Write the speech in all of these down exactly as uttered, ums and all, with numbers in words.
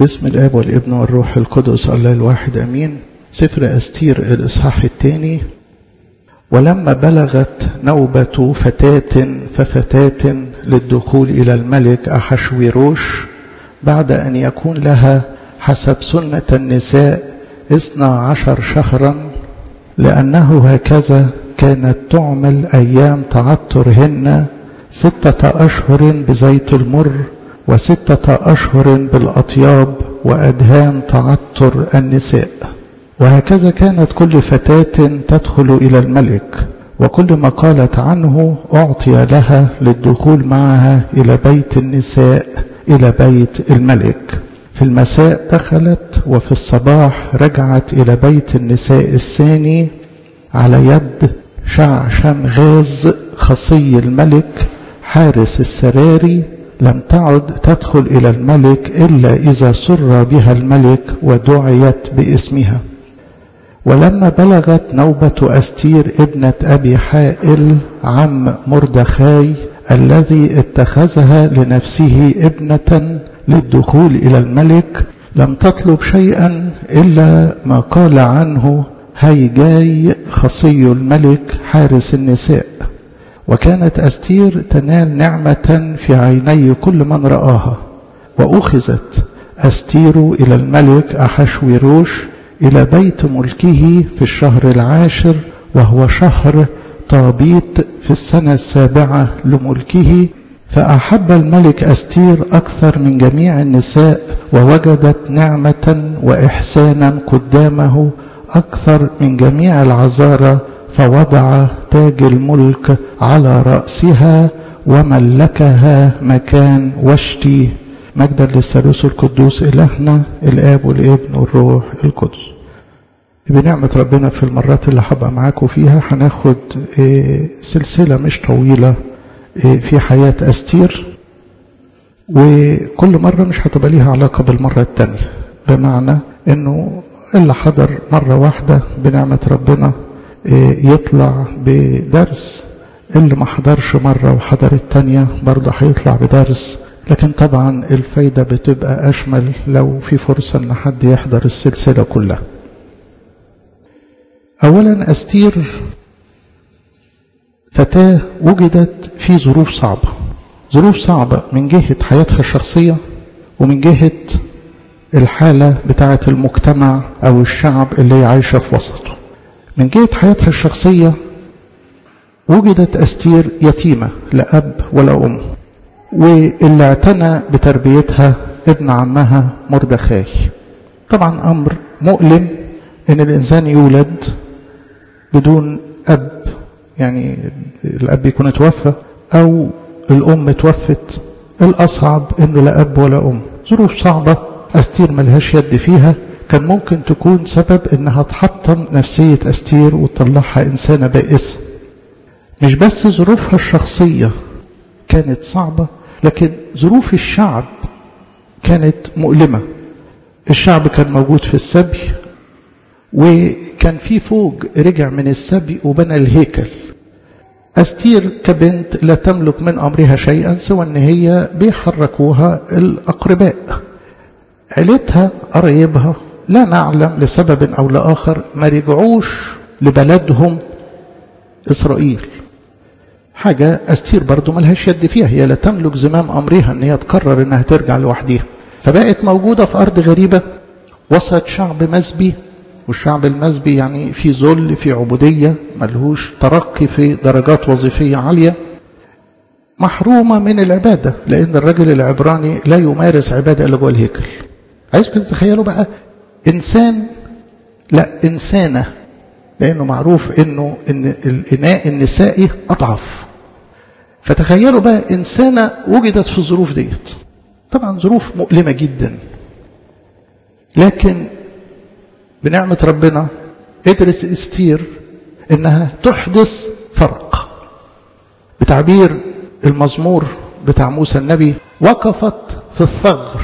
باسم الآب والابن والروح القدس الله الواحد أمين. سفر أستير الإصحاح الثاني. ولما بلغت نوبة فتاة ففتاة للدخول إلى الملك أحشويروش بعد أن يكون لها حسب سنة النساء اثنا عشر شهرا، لأنه هكذا كانت تعمل أيام تعطرهن ستة أشهر بزيت المر وستة أشهر بالأطياب وأدهان تعطر النساء. وهكذا كانت كل فتاة تدخل إلى الملك، وكل ما قالت عنه أعطي لها للدخول معها إلى بيت النساء إلى بيت الملك. في المساء دخلت، وفي الصباح رجعت إلى بيت النساء الثاني على يد شعشن غاز خصي الملك حارس السراري. لم تعد تدخل إلى الملك إلا إذا سر بها الملك ودعيت باسمها. ولما بلغت نوبة أستير ابنة أبي حائل عم مردخاي الذي اتخذها لنفسه ابنة للدخول إلى الملك، لم تطلب شيئا إلا ما قال عنه هيجاي خصي الملك حارس النساء. وكانت أستير تنال نعمة في عيني كل من رآها. وأخذت أستير إلى الملك أحشويروش إلى بيت ملكه في الشهر العاشر، وهو شهر طابيت في السنة السابعة لملكه. فأحب الملك أستير أكثر من جميع النساء، ووجدت نعمة وإحسانا قدامه أكثر من جميع العذارى، فوضع تاج الملك على رأسها وملكها مكان وشتي. مجدا للثالوث القدوس إلهنا الآب والابن والروح القدس. بنعمة ربنا في المرات اللي هبقى معاكم فيها هناخد سلسلة مش طويلة في حياة أستير، وكل مرة مش هتبقى ليها علاقة بالمرة التانية، بمعنى انه اللي حضر مرة واحدة بنعمة ربنا يطلع بدرس، اللي ما حضرش مرة وحضر التانية برضه هيطلع بدرس. لكن طبعا الفايدة بتبقى أشمل لو في فرصة أن حد يحضر السلسلة كلها. أولا أستير فتاة وجدت في ظروف صعبة، ظروف صعبة من جهة حياتها الشخصية ومن جهة الحالة بتاعة المجتمع أو الشعب اللي عايشة في وسطه. من جهة حياتها الشخصية وجدت أستير يتيمة لا أب ولا أم، واللي اعتنى بتربيتها ابن عمها مردخاي. طبعا أمر مؤلم إن الإنسان يولد بدون أب، يعني الأب يكون توفى أو الأم توفت. الأصعب إنه لا أب ولا أم. ظروف صعبة أستير ملهاش يد فيها، كان ممكن تكون سبب إنها تحطم نفسية أستير وتطلعها إنسانة بائسة. مش بس ظروفها الشخصية كانت صعبة، لكن ظروف الشعب كانت مؤلمة. الشعب كان موجود في السبي، وكان في فوج رجع من السبي وبنى الهيكل. أستير كبنت لا تملك من أمرها شيئا سوى أن هي بيحركوها الأقرباء، عيلتها قرايبها لا نعلم لسبب أو لآخر ما رجعوش لبلدهم إسرائيل. حاجة أستير برضو ملهاش يد فيها، هي لا تملك زمام أمرها أن هي تقرر أنها ترجع لوحدها. فبقت موجودة في أرض غريبة وسط شعب مسبي، والشعب المسبي يعني في ذل، في عبودية، ملهوش ترقي في درجات وظيفية عالية، محرومة من العبادة، لأن الرجل العبراني لا يمارس عبادة إلا جوه الهيكل. عايزكم تتخيلوا بقى إنسان، لا إنسانة، لأنه معروف إنه إن الإناء النسائي أضعف. فتخيلوا بقى إنسانة وجدت في الظروف ديت، طبعا ظروف مؤلمة جدا، لكن بنعمة ربنا قدرت أستير إنها تحدث فرق. بتعبير المزمور بتاع موسى النبي، وقفت في الثغر.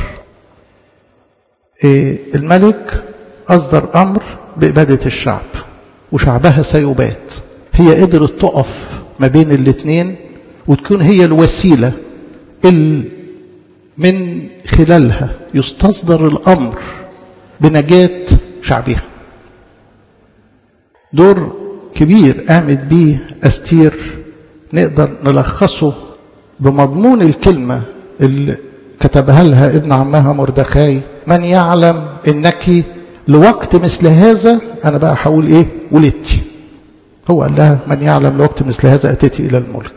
الملك أصدر أمر بإبادة الشعب وشعبها سيبات، هي قدرت تقف ما بين الاثنين وتكون هي الوسيلة اللي من خلالها يستصدر الأمر بنجاة شعبها. دور كبير قامت به أستير نقدر نلخصه بمضمون الكلمة اللي كتبها لها ابن عمها مردخاي: من يعلم إنك لوقت مثل هذا، أنا بقى هقول إيه، ولدتي. هو قال لها: من يعلم لوقت مثل هذا أتيتي إلى الملك.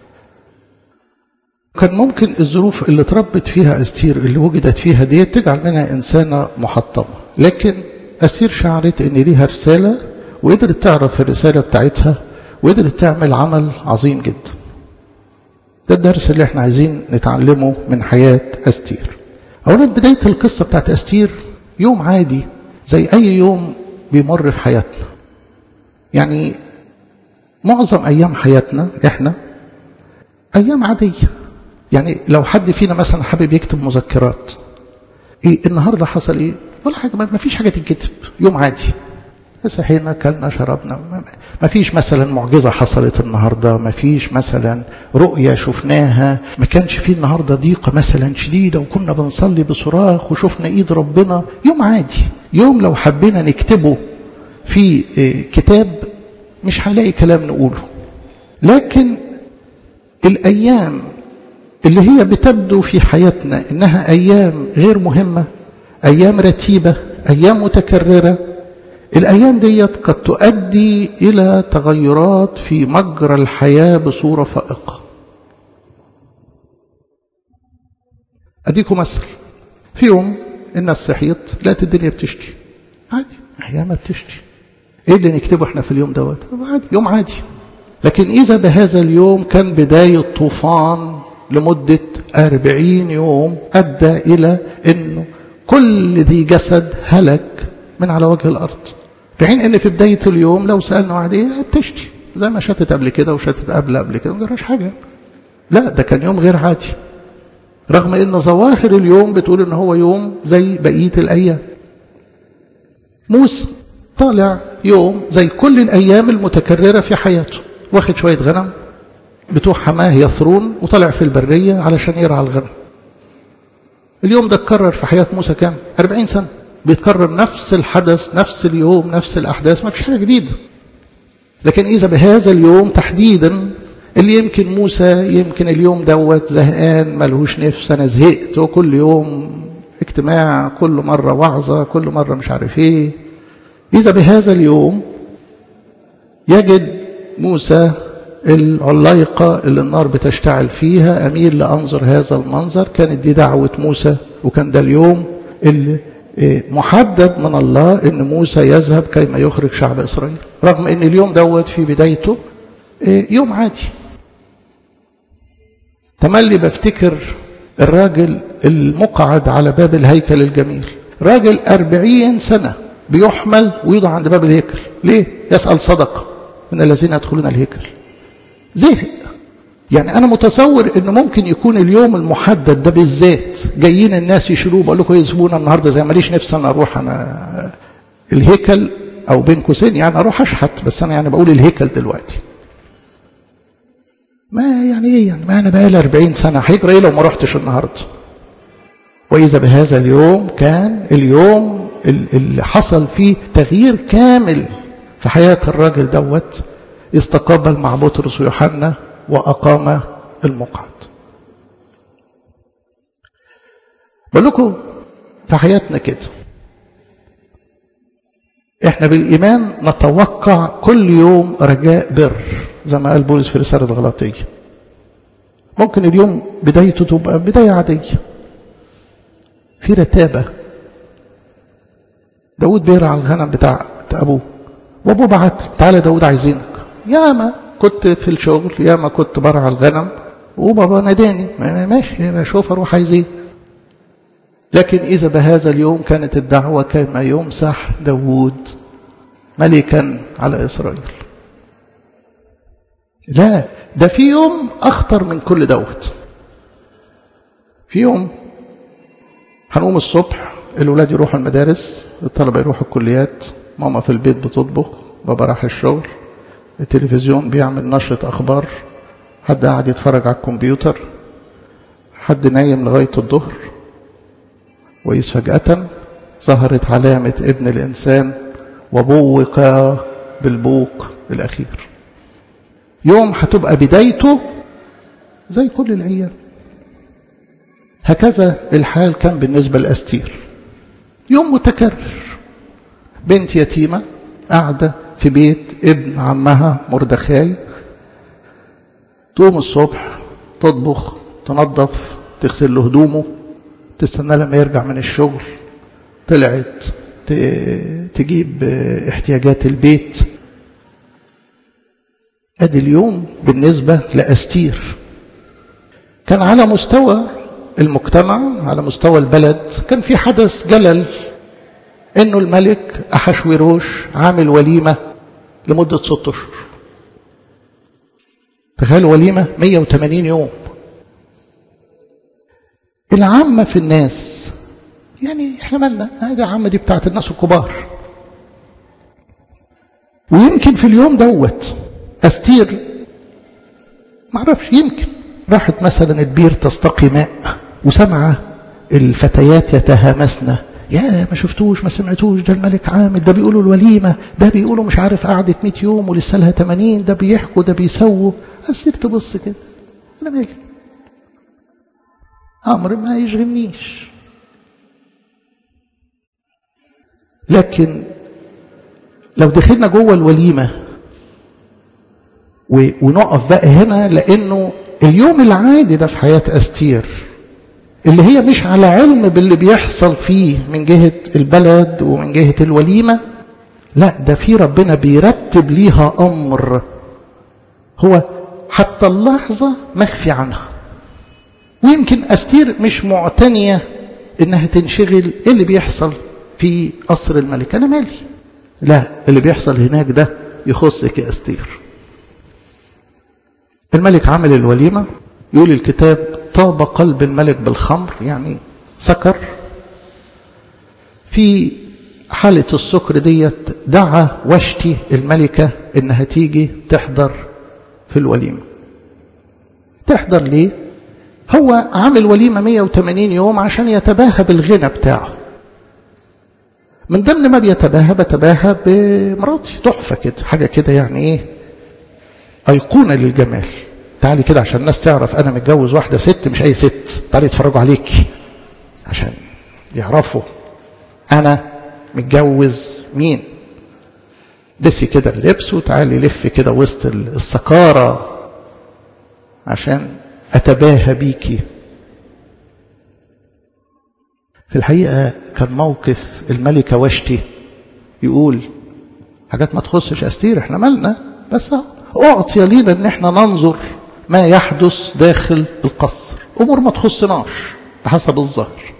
كان ممكن الظروف اللي تربت فيها أستير اللي وجدت فيها دي تجعل منها إنسانة محطمة، لكن أستير شعرت إن ليها رسالة، وقدرت تعرف الرسالة بتاعتها، وقدرت تعمل عمل عظيم جدا. ده الدرس اللي احنا عايزين نتعلمه من حياة أستير. أولا، بداية القصة بتاعت أستير يوم عادي زي أي يوم بيمر في حياتنا. يعني معظم أيام حياتنا احنا أيام عادية. يعني لو حد فينا مثلا حابب يكتب مذكرات، ايه النهارده حصل ايه؟ ولا حاجه، ما فيش حاجه تتكتب، يوم عادي. صحينا، كلنا، شربنا، ما فيش مثلا معجزه حصلت النهارده، ما فيش مثلا رؤيه شفناها، ما كانش فيه النهارده ضيقه مثلا شديده وكنا بنصلي بصراخ وشفنا ايد ربنا. يوم عادي، يوم لو حبينا نكتبه في كتاب مش هنلاقي كلام نقوله. لكن الايام اللي هي بتبدو في حياتنا إنها أيام غير مهمة، أيام رتيبة، أيام متكررة، الأيام ديت قد تؤدي إلى تغيرات في مجرى الحياة بصورة فائقة. أديكم مثل: في يوم الناس صحيت لقت الدنيا بتشتي، عادي، أيام بتشتي، إيه اللي نكتبه إحنا في اليوم دوت؟ عادي، يوم عادي. لكن إذا بهذا اليوم كان بداية طوفان لمدة أربعين يوم أدى إلى أنه كل ذي جسد هلك من على وجه الأرض، في حين أن في بداية اليوم لو سألنا واحد إيه تشتي زي ما شتت قبل كده وشتت قبل قبل كده ما جراش حاجة. لا، ده كان يوم غير عادي، رغم أن ظواهر اليوم بتقول أنه هو يوم زي بقية الأيام. موسى طالع يوم زي كل الأيام المتكررة في حياته، واخد شوية غنم بتوع حماه يثرون وطلع في البرية علشان يرعى الغنم. اليوم ده اتكرر في حياة موسى كام؟ أربعين سنة بيتكرر نفس الحدث، نفس اليوم، نفس الأحداث، ما فيش حاجة جديدة. لكن إذا بهذا اليوم تحديدا اللي يمكن موسى يمكن اليوم دوت زهقان ملهوش نفس، أنا زهقت، وكل يوم اجتماع، كل مرة وعظة، كل مرة مش عارف ايه. إذا بهذا اليوم يجد موسى العلايقة اللي النار بتشتعل فيها، أميل لأنظر هذا المنظر. كانت دي دعوة موسى، وكان ده اليوم اللي محدد من الله أن موسى يذهب كيما يخرج شعب إسرائيل، رغم أن اليوم دوت في بدايته يوم عادي. تملي بفتكر الراجل المقعد على باب الهيكل الجميل، راجل أربعين سنة بيحمل ويوضع عند باب الهيكل. ليه؟ يسأل صدقة من الذين يدخلون الهيكل. زهق. يعني أنا متصور إنه ممكن يكون اليوم المحدد ده بالذات جايين الناس يشيلوه، بقول لكم يسيبونا النهارده زي ماليش نفسي أنا أروح أنا الهيكل، أو بين قوسين يعني أروح أشحت، بس أنا يعني بقول الهيكل دلوقتي. ما يعني إيه يعني؟ ما أنا بقالي أربعين سنة، هيجرى إيه لو ما رحتش النهارده؟ وإذا بهذا اليوم كان اليوم اللي حصل فيه تغيير كامل في حياة الراجل دوت، استقبل مع بطرس ويوحنا وأقام المقعد. بقول لكم في حياتنا كده احنا بالإيمان نتوقع كل يوم رجاء بر، زي ما قال بولس في رسالة غلاطية. ممكن اليوم بدايته تبقى بداية عادية في رتابة. داود بيرعى الغنم بتاع أبوه، وأبوه بعت تعالى داود عايزينك. يا ما كنت في الشغل، يا ما كنت برعى الغنم، وبابا ناداني ماشي شوف اروح عايزين. لكن إذا بهذا اليوم كانت الدعوة كما يمسح داود ملكا على إسرائيل. لا، ده في يوم أخطر من كل دوت. في يوم هنقوم الصبح، الولاد يروحوا المدارس، الطلبة يروحوا الكليات، ماما في البيت بتطبخ، بابا راح الشغل، التلفزيون بيعمل نشرة أخبار، حد قاعد يتفرج على الكمبيوتر، حد نايم لغاية الظهر، وإذ فجأة ظهرت علامة ابن الإنسان وبوق بالبوق الأخير. يوم هتبقى بدايته زي كل الأيام. هكذا الحال كان بالنسبة لأستير. يوم متكرر، بنت يتيمة قاعدة في بيت ابن عمها مردخاي، تقوم الصبح تطبخ تنظف تغسل له هدومه، تستنى لما يرجع من الشغل، طلعت تجيب احتياجات البيت. ادي اليوم بالنسبة لأستير. كان على مستوى المجتمع، على مستوى البلد، كان في حدث جلل، انه الملك أحشوروش عامل وليمة لمدة ست اشهر. تخيلوا وليمة مية وثمانين يوم. العامة في الناس يعني احنا مالنا، هذه العامة دي بتاعت الناس الكبار. ويمكن في اليوم دوت أستير معرفش، يمكن راحت مثلا البير تستقي ماء وسمع الفتيات يتهامسن، يا ما شفتوش ما سمعتوش، ده الملك عامل، ده بيقولوا الوليمة، ده بيقولوا مش عارف قعدت مئة يوم ولسه لها ثمانين، ده بيحكوا ده بيسووا. أستير تبص كده، أنا مالي، أمر ما يشغلنيش. لكن لو دخلنا جوه الوليمة ونقف بقى هنا، لأنه اليوم العادي ده في حياة أستير اللي هي مش على علم باللي بيحصل فيه من جهة البلد ومن جهة الوليمة، لا ده في ربنا بيرتب ليها أمر هو حتى اللحظة مخفي عنها. ويمكن أستير مش معتنية إنها تنشغل إيه اللي بيحصل في قصر الملك، أنا مالي، لا اللي بيحصل هناك ده يخصك يا أستير. الملك عمل الوليمة، يقول الكتاب طاب قلب الملك بالخمر، يعني سكر. في حالة السكر ديت دعا وشتي الملكة إنها تيجي تحضر في الوليمة. تحضر ليه؟ هو عامل وليمة مية وثمانين يوم عشان يتباهى بالغنى بتاعه. من ضمن ما بيتباهى بتباهى بمراتي، تحفة كده، حاجة كده يعني ايه، أيقونة للجمال. تعالي كده عشان الناس تعرف أنا متجوز واحدة ست، مش أي ست، تعالي يتفرجوا عليك عشان يعرفوا أنا متجوز مين. دسي كده اللبس وتعالي لف كده وسط السكارة عشان أتباهى بيكي. في الحقيقة كان موقف الملكة وشتي يقول حاجات ما تخصش أستير، احنا مالنا، بس أعطي لينا ان احنا ننظر ما يحدث داخل القصر، أمور ما تخصناش بحسب الظاهر.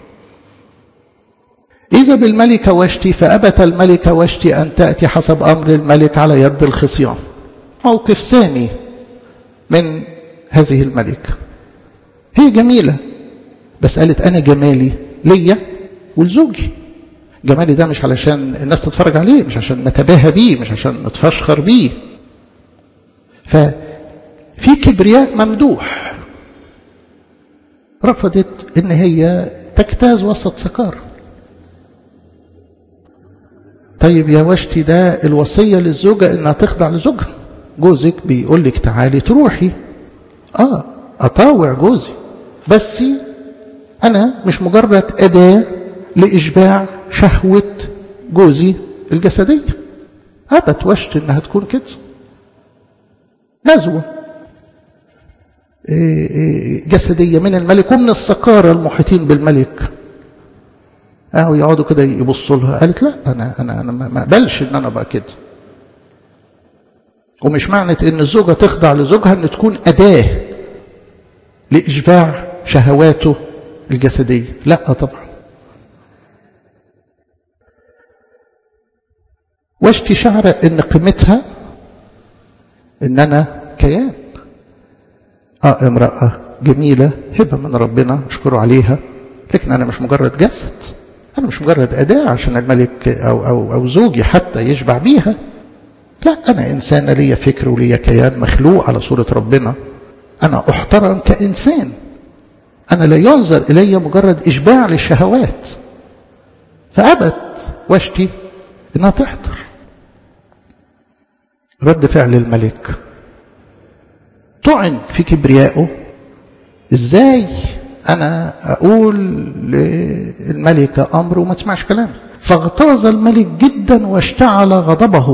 إذا بالملكة وشتي فأبت الملكة وشتي أن تأتي حسب أمر الملك على يد الخصيان. موقف ثاني من هذه الملكة، هي جميلة بس قالت أنا جمالي ليا ولزوجي. جمالي ده مش علشان الناس تتفرج عليه، مش عشان نتباهى بيه، مش عشان نتفشخر بيه. ففي كبرياء ممدوح، رفضت ان هي تجتاز وسط سكار. طيب يا وشتي ده الوصية للزوجة انها تخضع لزوجها، جوزك بيقول لك تعالي تروحي، اه اطاوع جوزي، بس انا مش مجرد اداة لاشباع شهوة جوزي الجسدية. ابت وشتي انها تكون كده، نزوة جسدية من الملك ومن السكارى المحيطين بالملك. اهو يقعدوا كده يبصوا لها. قالت لا، انا انا انا ما اقبلش ان انا ابقى كده. ومش معنى ان الزوجة تخضع لزوجها ان تكون اداة لاشباع شهواته الجسدية، لا طبعا. واشتي شعر ان قيمتها ان انا كيان، اه امرأة جميلة هبة من ربنا اشكره عليها، لكن انا مش مجرد جسد، انا مش مجرد اداة عشان الملك او او او زوجي حتى يشبع بيها. لا، انا انسان ليا فكر وليا كيان، مخلوق على صورة ربنا، انا احترم كانسان، أنا لا ينظر إلي مجرد إشباع للشهوات. فأبت واشتي إنها تحضر. رد فعل الملك طعن في كبريائه. إزاي أنا أقول للملكة أمر وما تسمعش كلامي؟ فاغتاظ الملك جدا واشتعل غضبه.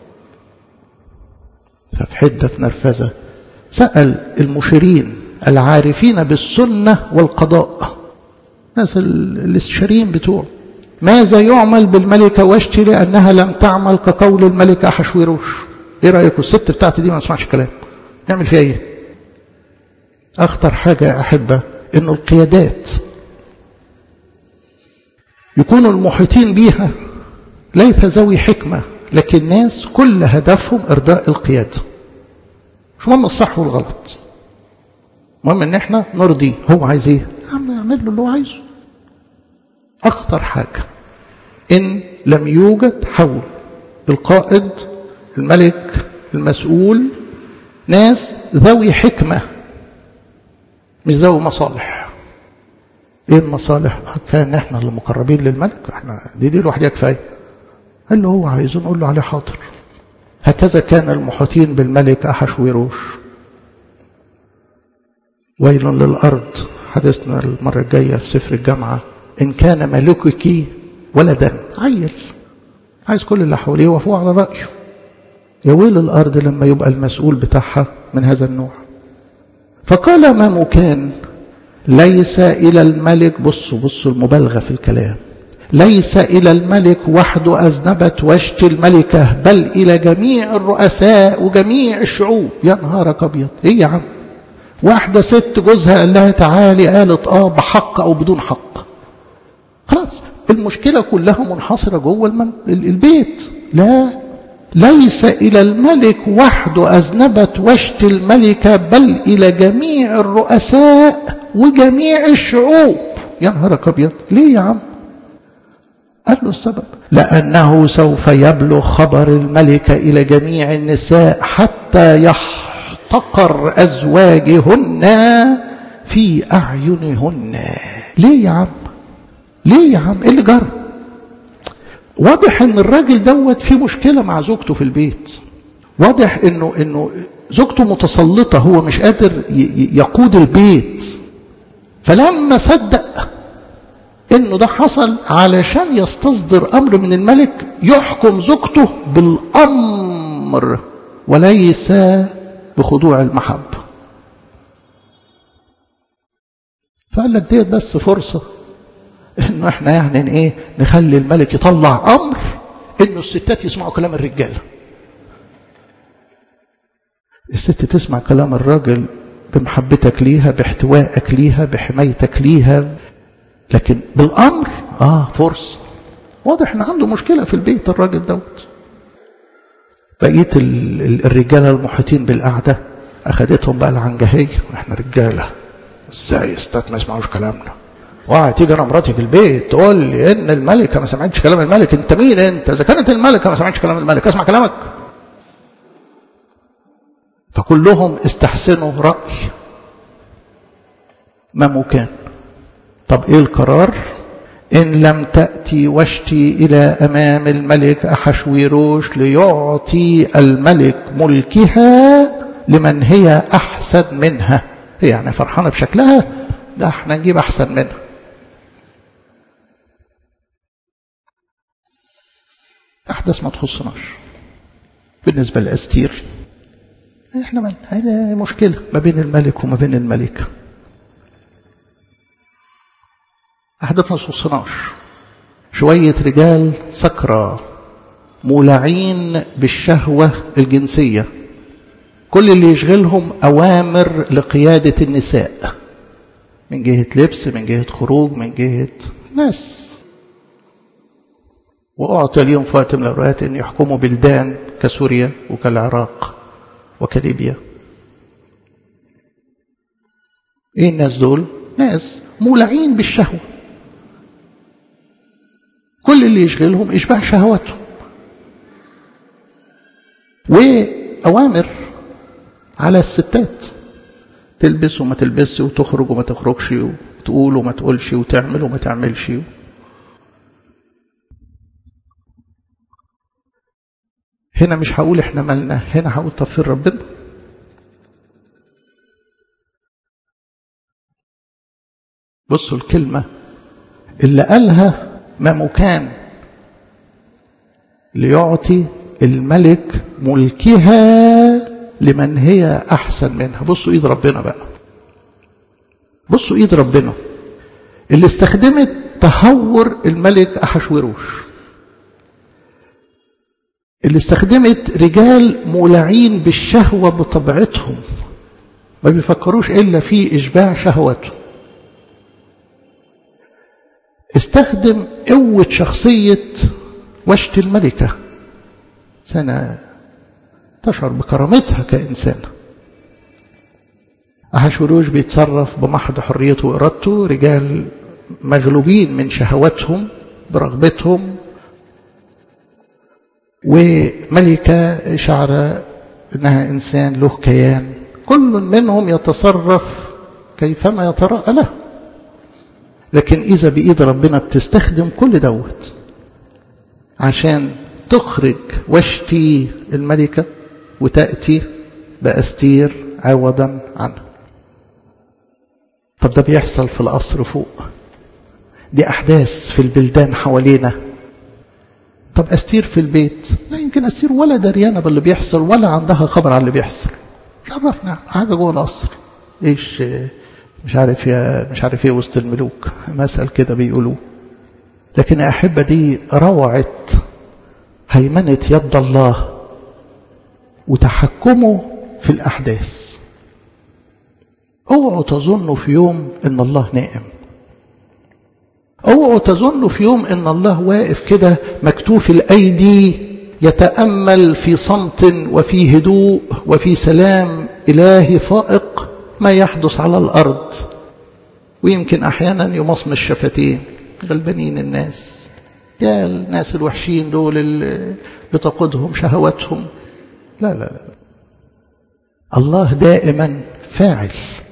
ففي حدة في نرفزة سأل المشيرين العارفين بالسنة والقضاء، ناس الاستشاريين بتوعه، ماذا يعمل بالملكة واشتي لأنها لم تعمل كقول الملك أحشويروش؟ إيه رأيكم الست بتاعتي دي ما تسمعش كلام، نعمل فيها إيه؟ أخطر حاجة يا أحبة إنه القيادات يكونوا المحيطين بيها ليس ذوي حكمة، لكن ناس كل هدفهم إرضاء القيادة. مش مهم الصح والغلط، مهم إن إحنا نرضي. هو عايز إيه؟ عم يعمل له اللي هو عايزه. أخطر حاجة إن لم يوجد حول القائد الملك المسؤول ناس ذوي حكمة مش ذوي مصالح. ايه المصالح؟ كفايه ان احنا اللي مقربين للملك، احنا دي دي لوحدها كفايه. اللي هو عايزه نقول له عليه حاضر. هكذا كان المحيطين بالملك أحشويروش. ويل للأرض، حدثنا المرة الجاية في سفر الجامعة، إن كان ملكك ولدا عيل عايز كل اللي حواليه وفوق على رأيه. يا ويل الأرض لما يبقى المسؤول بتاعها من هذا النوع. فقال ماموكان ليس إلى الملك، بصوا بصوا المبالغة في الكلام، ليس إلى الملك وحده أذنبت واشتي الملكة، بل إلى جميع الرؤساء وجميع الشعوب. يا نهارك أبيض، إيه يا عم؟ واحدة ست جوزها قال لها تعالي، قالت آه بحق أو بدون حق. خلاص المشكلة كلها منحصرة جوه البيت. لا، ليس إلى الملك وحده أذنبت واشتي الملكة، بل إلى جميع الرؤساء وجميع الشعوب. يا نهارك أبيض، ليه يا عم؟ قال له السبب لأنه سوف يبلغ خبر الملكة إلى جميع النساء حتى يحتقر أزواجهن في أعينهن. ليه يا عم؟ ليه يا عم؟ إيه اللي جرى؟ واضح ان الراجل دوت في مشكلة مع زوجته في البيت. واضح انه انه زوجته متسلطة، هو مش قادر يقود البيت. فلما صدق انه ده حصل علشان يستصدر امر من الملك يحكم زوجته بالامر وليس بخضوع المحبة. فقال لك ديت بس فرصة انه احنا يعني ايه نخلي الملك يطلع امر انه الستات يسمعوا كلام الرجاله. الست تسمع كلام الراجل بمحبتك ليها، باحتوائك ليها، بحمايتك ليها، لكن بالامر اه فرصه. واضح ان عنده مشكله في البيت الراجل دوت. بقيه الرجاله المحيطين بالقعده اخذتهم بقى العنجهيه، واحنا رجاله ازاي الستات ما يسمعوش كلامنا؟ واحد تيجي انا مراتي في البيت تقول لي ان الملكه ما سمعتش كلام الملك. انت مين انت؟ اذا كانت الملكه ما سمعتش كلام الملك اسمع كلامك. فكلهم استحسنوا راي ماموكان. طب ايه القرار؟ ان لم تاتي واشتي الى امام الملك احشويروش ليعطي الملك ملكها لمن هي احسن منها. هي يعني فرحانه بشكلها، ده احنا نجيب احسن منها. أحدث ما تخصناش بالنسبة لأستير. إحنا من هذا مشكلة ما بين الملك وما بين الملكة. أحدث ما تخصناش. شوية رجال سكرى مولعين بالشهوة الجنسية، كل اللي يشغلهم أوامر لقيادة النساء، من جهة لبس، من جهة خروج، من جهة ناس. وأعطى اليوم في وقت من الأوقات أن يحكموا بلدان كسوريا وكالعراق وكليبيا. إيه الناس دول؟ ناس مولعين بالشهوة، كل اللي يشغلهم إشباع شهواتهم، وأوامر على الستات تلبس وما تلبسش، وتخرج وما تخرجش، وتقول وما تقولش، وتعمل وما تعملش. هنا مش هقول احنا مالنا، هنا هقول طب فين ربنا؟ بصوا الكلمة اللي قالها مموكان ليعطي الملك ملكها لمن هي أحسن منها. بصوا إيد ربنا بقى، بصوا إيد ربنا اللي استخدمت تهور الملك أحشوروش، اللي استخدمت رجال مولعين بالشهوة بطبيعتهم ما بيفكروش إلا في إشباع شهوته. استخدم قوة شخصية وشت الملكة، سنة تشعر بكرامتها كإنسان. أحشوروش بيتصرف بمحض حريته وإرادته، رجال مغلوبين من شهواتهم برغبتهم، وملكة شعر إنها إنسان له كيان، كل منهم يتصرف كيفما يتراءى له. لكن إذا بإيد ربنا بتستخدم كل دوت عشان تخرج وشتي الملكة وتأتي بأستير عوضا عنها. طب ده بيحصل في القصر فوق، دي أحداث في البلدان حوالينا. طب أستير في البيت، لا يمكن أستير ولا دريانة باللي بيحصل ولا عندها خبر عن اللي بيحصل. مش عرفنا حاجة جوه القصر، إيش مش عارف يا مش عارف ايه وسط الملوك، مسأل كده بيقولوا. لكن يا أحبة دي روعة هيمنة يد الله وتحكمه في الأحداث. اوعوا تظنوا في يوم ان الله نائم، اوعوا تظنوا في يوم ان الله واقف كده مكتوف الأيدي يتأمل في صمت وفي هدوء وفي سلام إلهي فائق ما يحدث على الأرض. ويمكن أحيانا يمصمص الشفتين، غلبانين الناس، يا الناس الوحشين دول اللي بتقودهم شهواتهم. لا لا لا، الله دائما فاعل،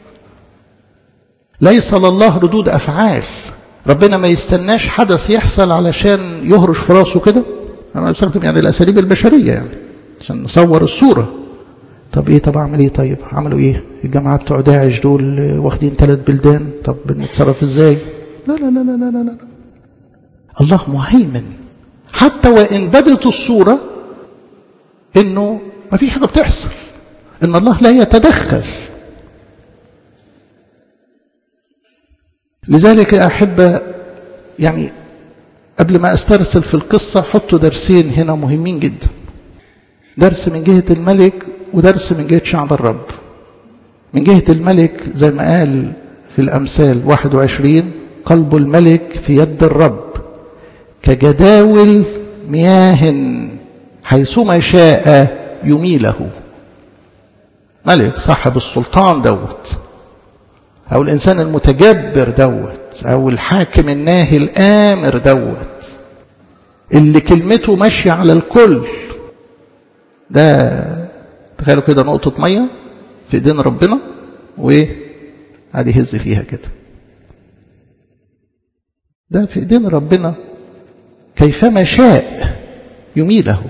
ليس لله ردود أفعال. ربنا ما يستناش حدث يحصل علشان يهرش في راسه كده. أنا بستخدم يعني الأساليب البشرية يعني عشان نصور الصورة. طب ايه، طب اعمل ايه؟ طيب عملوا ايه الجماعة بتوع داعش دول واخدين ثلاث بلدان، طب بنتصرف ازاي؟ لا لا لا لا لا لا, لا. الله مهيمن حتى وإن بدت الصورة انه ما فيش حاجة بتحصل، ان الله لا يتدخل. لذلك يا أحبة يعني قبل ما استرسل في القصة حطوا درسين هنا مهمين جدا، درس من جهة الملك ودرس من جهة شعب الرب. من جهة الملك زي ما قال في الأمثال واحد وعشرين، قلب الملك في يد الرب كجداول مياه حيثما شاء يميله. ملك صاحب السلطان دوت، أو الإنسان المتجبر دوت، أو الحاكم الناهي الآمر دوت اللي كلمته ماشية على الكل، ده تخيلوا كده نقطة مية في ايدين ربنا وايه قاعد يهز فيها كده. ده في ايدين ربنا كيفما شاء يميله.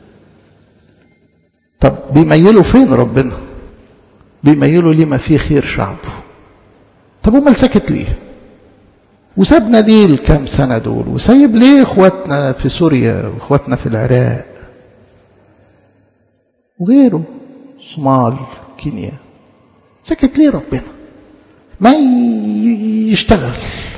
طب بيميلوا فين ربنا؟ بيميلوا لما فيه خير شعبه. طب امال ساكت ليه؟ وسابنا ليه الكام سنة دول؟ وسايب ليه اخواتنا في سوريا واخواتنا في العراق وغيره، صومال، كينيا؟ سكت ليه ربنا؟ ما يشتغل.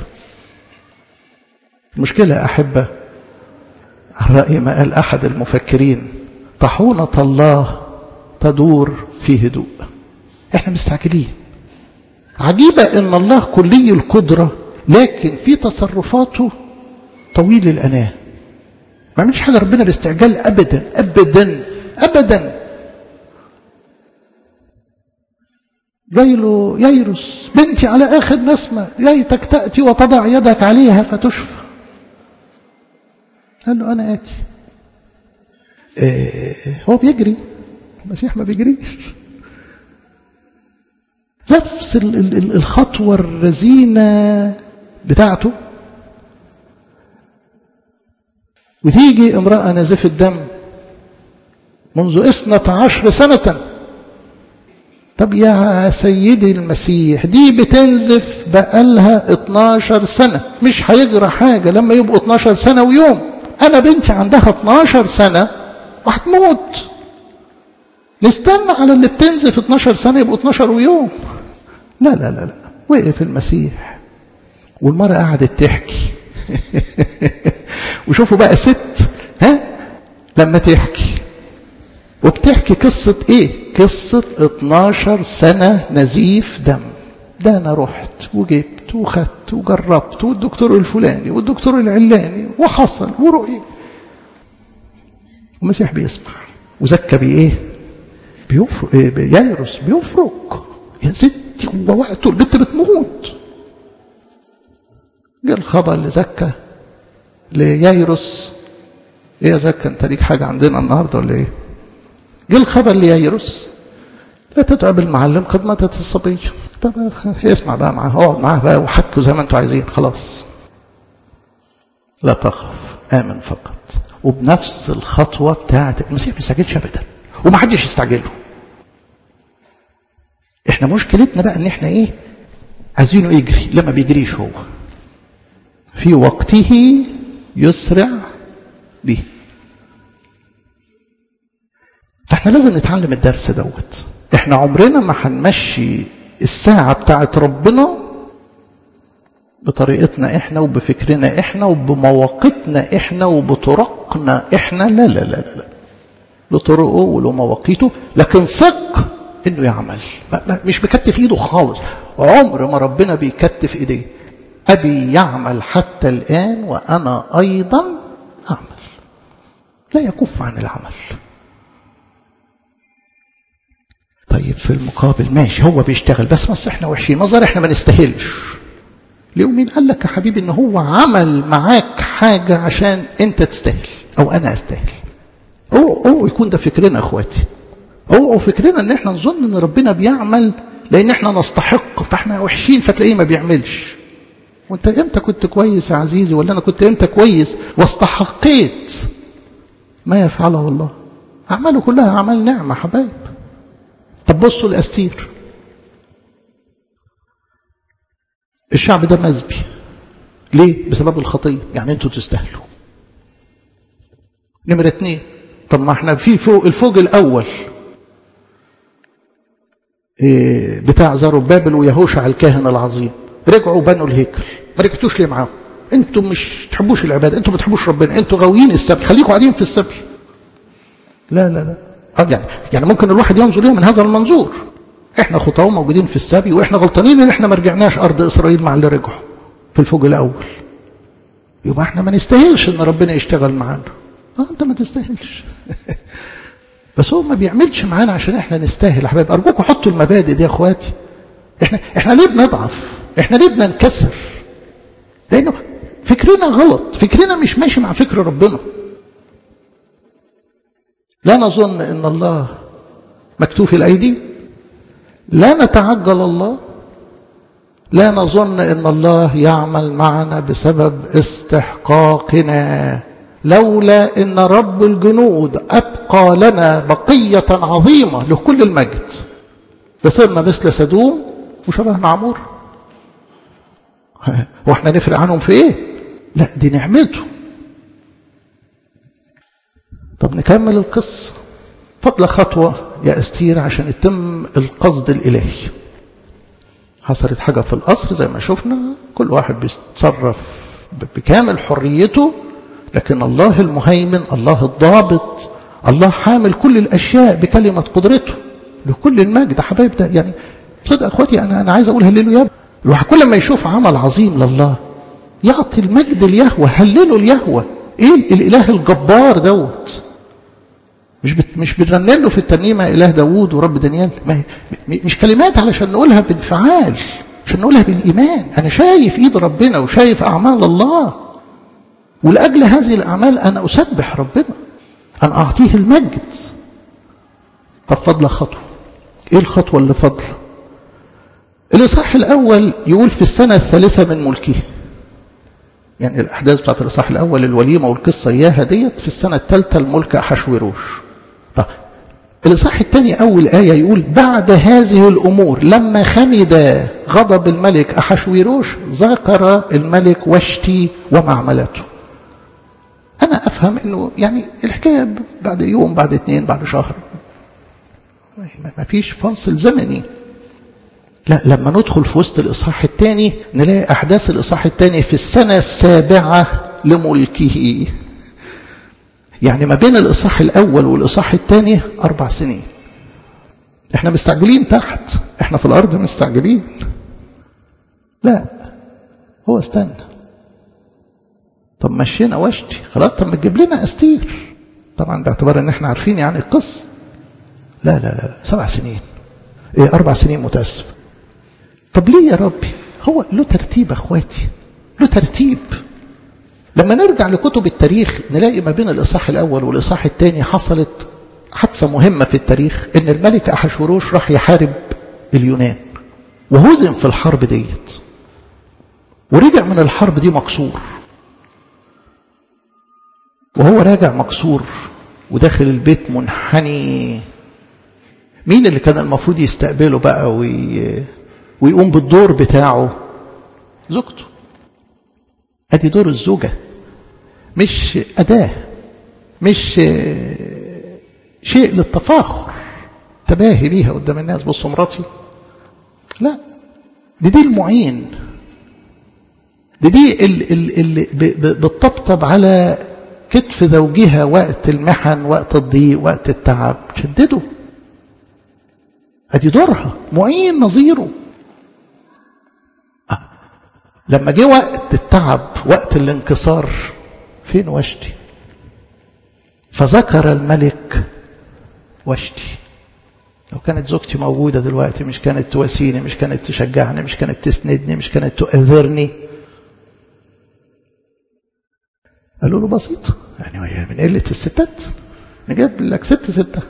المشكلة أحبة على رأي ما قال أحد المفكرين، طاحونة الله تدور في هدوء. احنا مستعجلين. عجيبة ان الله كلي القدرة لكن في تصرفاته طويل الأناة. ما عملش حاجة ربنا باستعجال أبدا أبدا أبدا. جاي له ييرس، بنتي على آخر نسمة، ليتك تأتي وتضع يدك عليها فتشفى. قال له أنا آتي. إيه هو بيجري، المسيح ما بيجريش. نفس الخطوة الرزينة بتاعته. وتيجي امرأة نازفة الدم منذ اثنتا عشر سنة. طب يا سيدي المسيح دي بتنزف بقالها اتناشر سنة، مش هيجرى حاجة لما يبقوا اتناشر سنة ويوم. أنا بنتي عندها اتناشر سنة وهتموت، نستنى على اللي بتنزف اتناشر سنة يبقوا اتناشر ويوم؟ لا لا لا لا. وقف المسيح والمرأة قعدت تحكي. وشوفوا بقى ست ها لما تحكي وبتحكي قصة ايه؟ قصة اتناشر سنة نزيف دم. ده انا رحت وجبت وخدت وجربت والدكتور الفلاني والدكتور العلاني وحصل ورؤي. المسيح بيسمع. وزكى بايه؟ بيفرق. يايروس بيفرق. يا ستي هو وقته البنت بتموت. جاء الخبر لزكى ليايروس. ايه يا زكى انت ليك حاجة عندنا النهاردة ولا ايه؟ جاء الخبر ليايروس لا تتعب المعلم قد ماتت الصبية. طب اسمع بقى معاه، اقعد معاه بقى وحكوا زي ما انتوا عايزين خلاص. لا تخف آمن فقط. وبنفس الخطوة بتاعت المسيح ما يستعجلش ابدا وما حدش يستعجله. احنا مشكلتنا بقى ان احنا ايه؟ عايزينه يجري. لما بيجريش هو في وقته يسرع به. فاحنا لازم نتعلم الدرس دوت. احنا عمرنا ما هنمشي الساعة بتاعت ربنا بطريقتنا احنا وبفكرنا احنا وبمواقتنا احنا وبطرقنا احنا. لا لا لا لا لطرقه ولمواقيته، لكن ثق انه يعمل. مش مكتف ايده خالص. عمر ما ربنا بيكتف ايديه. ابي يعمل حتى الان وانا ايضا اعمل. لا يكف عن العمل. طيب في المقابل ماشي هو بيشتغل بس بس احنا وحشين مظهر احنا ما نستاهلش. ليه؟ مين قال لك يا حبيبي ان هو عمل معاك حاجة عشان انت تستاهل او انا استاهل؟ اوعوا اوعوا يكون ده فكرنا اخواتي. اوعوا فكرنا ان احنا نظن ان ربنا بيعمل لان احنا نستحق فاحنا وحشين فتلاقيه ما بيعملش. وانت امتى كنت كويس يا عزيزي؟ ولا انا كنت امتى كويس واستحقيت ما يفعله الله؟ اعماله كلها اعمال نعمة حبايب. طب بصوا لأستير. الشعب ده مزبي ليه؟ بسبب الخطية. يعني انتوا تستاهلوا. نمرة اتنين، طب ما احنا في فوق الفوج الاول إيه بتاع زربابل ويهوشع الكاهن العظيم رجعوا بنوا الهيكل. ما رجعتوش ليه معاهم؟ انتوا مش تحبوش العبادة، انتوا ما بتحبوش ربنا، انتوا غاويين السبي، خليكم قاعدين في السبي. لا لا لا يعني يعني ممكن الواحد ينظر ليها من هذا المنظور. احنا خطاة موجودين في السبي واحنا غلطانين ان احنا ما رجعناش ارض اسرائيل مع اللي رجعوا في الفوج الاول. يبقى احنا ما نستاهلش ان ربنا يشتغل معانا. اه انت ما تستاهلش. بس هو ما بيعملش معانا عشان احنا نستاهل. يا حبايب ارجوكم حطوا المبادئ دي يا اخواتي. احنا احنا ليه بنضعف؟ احنا ليه بننكسر؟ لانه فكرنا غلط، فكرنا مش ماشي مع فكر ربنا. لا نظن ان الله مكتوف الايدي، لا نتعجل الله، لا نظن ان الله يعمل معنا بسبب استحقاقنا. لولا ان رب الجنود ابقى لنا بقية عظيمة لكل المجد لصرنا مثل سدوم وشبه عمور. واحنا نفرق عنهم في ايه؟ لا دي نعمته. طب نكمل القصة. فضل خطوة يا أستير عشان يتم القصد الإلهي. حصلت حاجة في القصر زي ما شفنا، كل واحد بيتصرف بكامل حريته، لكن الله المهيمن، الله الضابط، الله حامل كل الأشياء بكلمة قدرته لكل المجد. حبايب ده يعني صدق أخواتي، أنا أنا عايز أقول هللوا. الواحد كل ما يشوف عمل عظيم لله يعطي المجد ليهوه. هللوا ليهوه. إيه الإله الجبار دوت؟ مش بت مش بنرنله في الترنيمة إله داوود ورب دانيال. ما مش كلمات علشان نقولها بانفعال، عشان نقولها بالإيمان. أنا شايف إيد ربنا وشايف أعمال الله، ولأجل هذه الأعمال أنا أسبح ربنا، أنا أعطيه المجد. طب فضل خطوة. إيه الخطوة اللي فضل؟ الإصحاح الأول يقول في السنة الثالثة من ملكه، يعني الأحداث بتاعت الإصحاح الأول الوليمة والقصة إياها ديت في السنة الثالثة الملك أحشويروش. طب الإصحاح الثاني أول آية يقول بعد هذه الأمور لما خمد غضب الملك أحشويروش ذكر الملك واشتي ومعملته. أنا أفهم إنه يعني الحكاية بعد يوم بعد اثنين بعد شهر، ما فيش فاصل زمني. لا، لما ندخل في وسط الإصحاح الثاني نلاقي أحداث الإصحاح الثاني في السنة السابعة لملكه. يعني ما بين الإصحاح الأول والإصحاح الثاني أربع سنين. إحنا مستعجلين تحت، إحنا في الأرض مستعجلين. لا، هو استنى. طب مشينا واشتي خلاص، طب ما تجيب لنا أستير. طبعا باعتبار إن إحنا عارفين يعني القصة. لا لا لا، سبع سنين، إيه أربع سنين متأسف. طب ليه يا ربي؟ هو له ترتيب أخواتي، له ترتيب. لما نرجع لكتب التاريخ نلاقي ما بين الإصحاح الأول والإصحاح الثاني حصلت حادثة مهمة في التاريخ، إن الملك أحشويروش راح يحارب اليونان وهزم في الحرب ديت، ورجع من الحرب دي مكسور. وهو راجع مكسور وداخل البيت منحني، مين اللي كان المفروض يستقبله بقى وي... ويقوم بالدور بتاعه؟ زوجته. ادي دور الزوجة، مش أداة، مش شيء للتفاخر تباهي بيها قدام الناس، بصوا مراتي. لا، دي دي المعين، دي دي اللي بتطبطب على كتف زوجها وقت المحن، وقت الضيق، وقت التعب، تشدده. ادي دورها، معين نظيره. آه. لما جه وقت التعب، وقت الانكسار، فين واشتي؟ فذكر الملك واشتي. لو كانت زوجتي موجودة دلوقتي مش كانت تواسيني، مش كانت تشجعني، مش كانت تسندني، مش كانت تؤذرني. قالوا له بسيط، يعني وهي من قلة الستات نجيب لك ست ستة.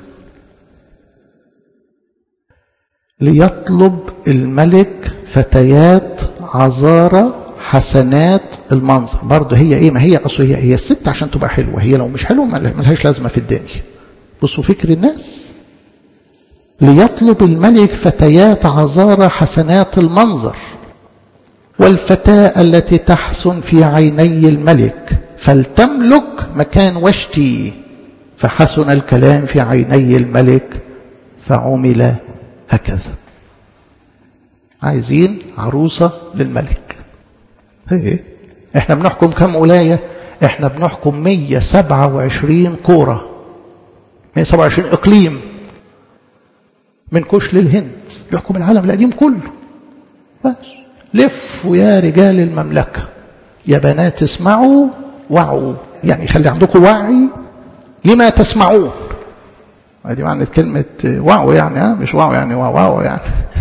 ليطلب الملك فتيات عذارى حسنات المنظر. برضه هي ايه؟ ما هي اصل هي هي الست عشان تبقى حلوه، هي لو مش حلوه ما لهاش لازمه في الدنيا. بصوا فكر الناس. ليطلب الملك فتيات عذارى حسنات المنظر، والفتاة التي تحسن في عيني الملك فلتملك مكان واشتي. فحسن الكلام في عيني الملك فعمل هكذا. عايزين عروسة للملك. هي احنا بنحكم كم ولاية؟ احنا بنحكم مية وسبعة وعشرين كورة، مية وسبعة وعشرين اقليم، من كوش للهند، بيحكم العالم القديم كله. بس لفوا يا رجال المملكة، يا بنات اسمعوا وعوا، يعني خلي عندكم وعي لما تسمعون. هذه معنى كلمة وعوا، يعني ها مش وعوا يعني واو واو يعني.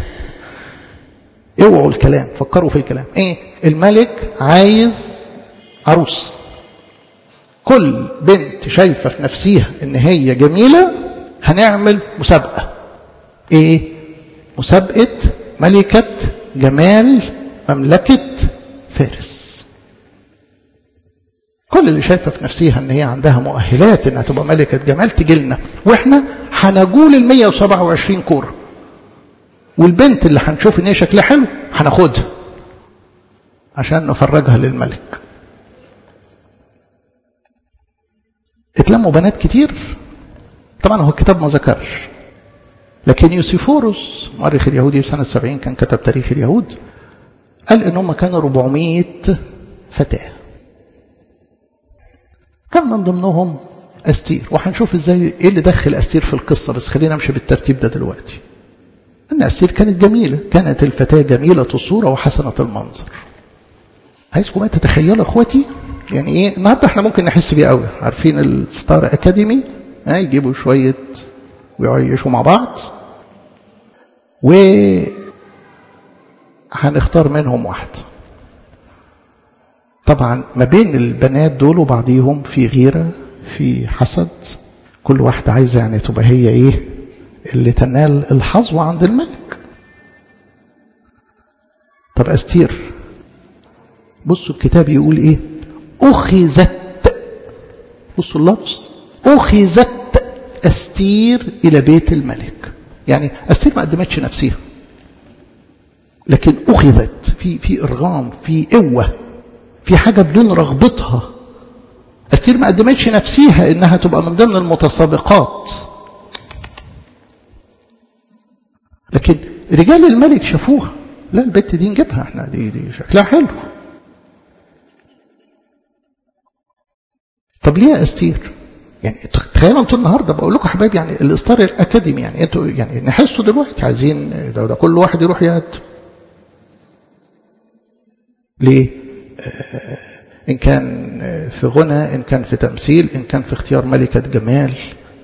اوعوا الكلام، فكروا في الكلام. ايه الملك عايز عروس. كل بنت شايفة في نفسها ان هي جميلة هنعمل مسابقة. ايه؟ مسابقة ملكة جمال مملكة فارس. كل اللي شايفة في نفسها ان هي عندها مؤهلات انها تبقى ملكة جمال تجي لنا، واحنا هنقول ال مية وسبعة وعشرين كورة، والبنت اللي هنشوف ان هي شكلها حلو هناخدها عشان نفرجها للملك. اتلموا بنات كتير، طبعا هو الكتاب ما ذكرش، لكن يوسيفوروس مؤرخ اليهودي في سنة سبعين كان كتب تاريخ اليهود، قال ان هم كانوا أربعمائة فتاة، كان من ضمنهم أستير. وهنشوف ازاي ايه اللي دخل أستير في القصة، بس خلينا نمشي بالترتيب ده دلوقتي. ان أستير كانت جميلة، كانت الفتاة جميلة الصورة وحسنة المنظر. عايزكم بقى تتخيلوا اخواتي يعني ايه النهارده احنا ممكن نحس بيه قوي. عارفين الستار اكاديمي؟ ها يجيبوا شوية ويعيشوا مع بعض وهنختار منهم واحدة. طبعا ما بين البنات دول وبعضيهم في غيرة، في حسد، كل واحدة عايزة يعني تبقى هي ايه اللي تنال الحظوة عند الملك. طب أستير، بصوا الكتاب يقول إيه؟ أخذت، بصوا اللفظ، أخذت أستير إلى بيت الملك. يعني أستير ما قدمتش نفسها، لكن أخذت في في إرغام، في قوة، في حاجة بدون رغبتها. أستير ما قدمتش نفسها إنها تبقى من ضمن المتسابقات، لكن رجال الملك شافوها، لا البت دي نجيبها احنا، دي دي شكلها حلو. طب ليه يا أستير؟ يعني تخيلوا انتوا النهارده بقول لكم حبايبي، يعني الاصدار الاكاديمي، يعني انتوا يعني نحسوا دلوقتي عايزين ده, ده كل واحد يروح يقدم. ليه؟ آه ان كان في غنى، ان كان في تمثيل، ان كان في اختيار ملكة جمال.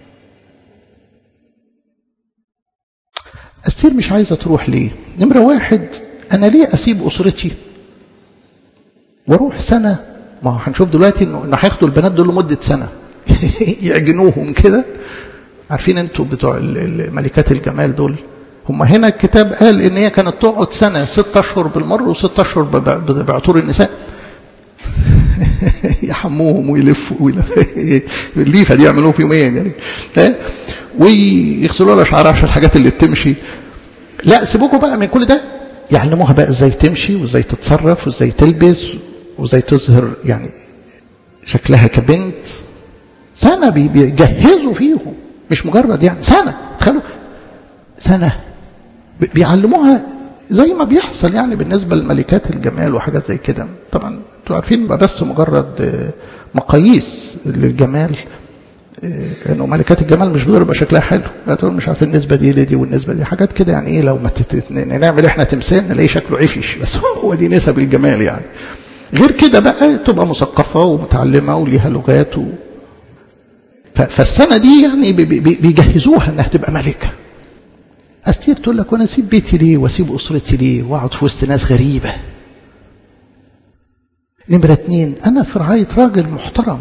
أستير مش عايزة تروح ليه؟ نمرة واحد، أنا ليه أسيب أسرتي واروح سنة؟ ما هو هنشوف دلوقتي إنه إنه هياخدوا البنات دول لمدة سنة يعجنوهم كده. عارفين أنتوا بتوع ملكات الجمال دول، هم هنا الكتاب قال إن هي كانت تقعد سنة، ست أشهر بالمر وست أشهر بعطور النساء يحموهم ويلفوا ويلفوا الليفة دي يعملوه في يومين يعني، ويغسلوا لها شعرها عشان الحاجات اللي بتمشي. لا سيبوكوا بقى من كل ده، يعلموها بقى ازاي تمشي وازاي تتصرف وازاي تلبس وازاي تظهر يعني شكلها كبنت. سنة بيجهزوا فيهم، مش مجرد يعني سنة، تخيلوا سنة بيعلموها زي ما بيحصل يعني بالنسبة لملكات الجمال وحاجات زي كده. طبعا انتوا عارفين بس مجرد مقاييس للجمال، انه ملكات الجمال مش بيقدر يبقى شكلها حلو، مش عارفين النسبه دي لدي والنسبه دي، حاجات كده يعني ايه، لو ما نعمل احنا تمثال نلاقي شكله عفش، بس هو دي نسب الجمال يعني. غير كده بقى تبقى مثقفه ومتعلمه وليها لغات و... فالسنه دي يعني بيجهزوها انها تبقى ملكه. أستير تقول لك وانا اسيب بيتي ليه واسيب اسرتي ليه واقعد في وسط ناس غريبه؟ نمره اتنين، انا في رعايه راجل محترم،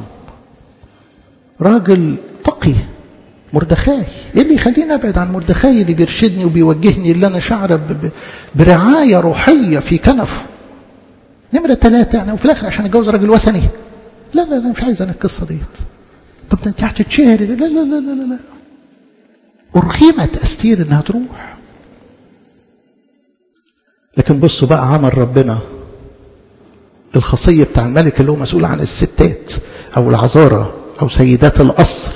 راجل تقي، مردخاي. ايه اللي يخليني ابعد عن مردخاي اللي بيرشدني وبيوجهني، اللي انا شعر برعايه روحيه في كنفه؟ نمره ثلاثه، انا وفي الاخر عشان اتجوز راجل وثني؟ لا لا لا مش عايز انا القصه ديت. طب ده انت هتتشهري؟ لا لا لا لا لا لا. ارغمت أستير انها تروح. لكن بصوا بقى عمل ربنا، الخاصيه بتاع الملك اللي هو مسؤول عن الستات او العذارى أو سيدات القصر،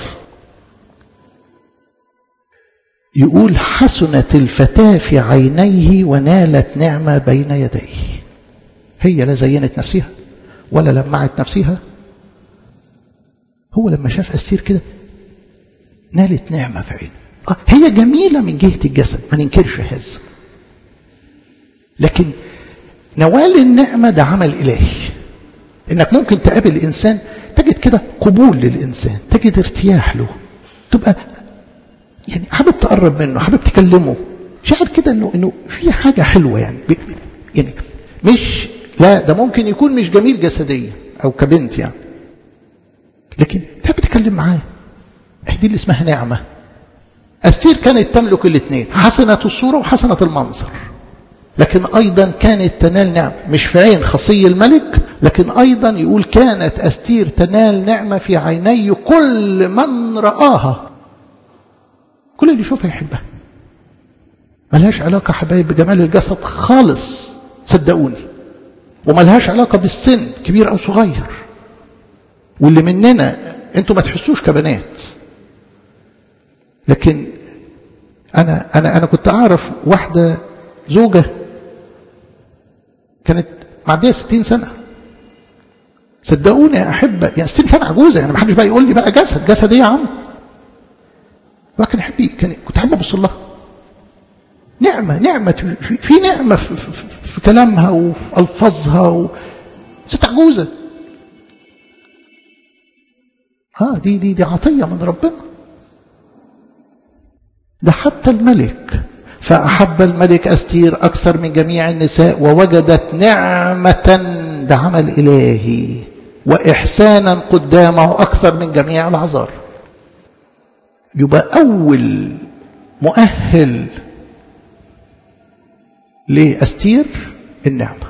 يقول حسنت الفتاة في عينيه ونالت نعمة بين يديه. هي لا زينت نفسها ولا لمعت نفسها، هو لما شاف أستير كده نالت نعمة في عينه. آه هي جميلة من جهة الجسد، ما ننكرش هذا، لكن نوال النعمة ده عمل إلهي. إنك ممكن تقابل إنسان تجد كده قبول للإنسان، تجد ارتياح له، تبقى يعني حابب تقرب منه، حابب تكلمه، شعر كده إنه إنه في حاجة حلوة يعني. يعني مش لا ده ممكن يكون مش جميل جسديا أو كبنت يعني، لكن تحب تتكلم معاه. دي اللي اسمها نعمة. أستير كانت تملك الاثنين، حسنة الصورة وحسنة المنظر، لكن أيضا كانت تنال نعمة مش في عين خصي الملك، لكن أيضا يقول كانت أستير تنال نعمة في عيني كل من رآها. كل اللي يشوفها يحبها. ملهاش علاقة حبايب بجمال الجسد خالص، صدقوني، وملهاش علاقة بالسن كبير أو صغير. واللي مننا انتوا ما تحسوش كبنات، لكن أنا أنا أنا كنت أعرف واحدة زوجة كانت معدية ستين سنة. صدقوني يا أحبة، يعني ستين سنة عجوزة، يعني ما حدش بقى يقول لي بقى جسد جسد ايه يا عم. لكن أحبي كان كنت أحب أبص لها. نعمة نعمة في, في نعمة في, في, في كلامها وفي ألفاظها و... ست عجوزة. ها دي دي دي عطية من ربنا. ده حتى الملك، فأحب الملك أستير أكثر من جميع النساء ووجدت نعمة، ده عمل إلهي، وإحسانا قدامه أكثر من جميع العذار. يبقى أول مؤهل لأستير النعمة.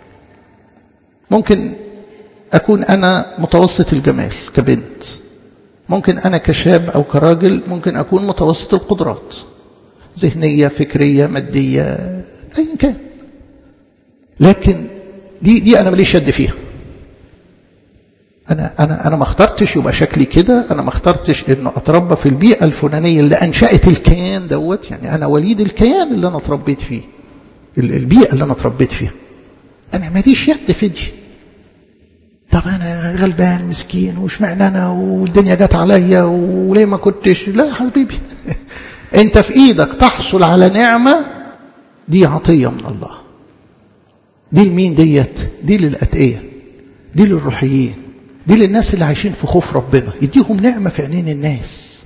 ممكن أكون أنا متوسط الجمال كبنت، ممكن أنا كشاب أو كراجل ممكن أكون متوسط القدرات، ذهنية، فكرية، مادية، أي كان. لكن دي دي أنا ماليش يد فيها. أنا أنا أنا ما اخترتش يبقى شكلي كده، أنا ما اخترتش إنه أتربى في البيئة الفلانية اللي أنشأت الكيان دوت. يعني أنا وليد الكيان اللي أنا اتربيت فيه، البيئة اللي أنا اتربيت فيها. أنا ماليش يد في دي. طب أنا غلبان مسكين وش معنى أنا والدنيا جت عليا وليه ما كنتش؟ لا يا حبيبي، أنت في إيدك تحصل على نعمة، دي عطية من الله. دي لمين ديت؟ دي للأتقية، دي للروحيين، دي للناس اللي عايشين في خوف ربنا، يديهم نعمة في عينين الناس.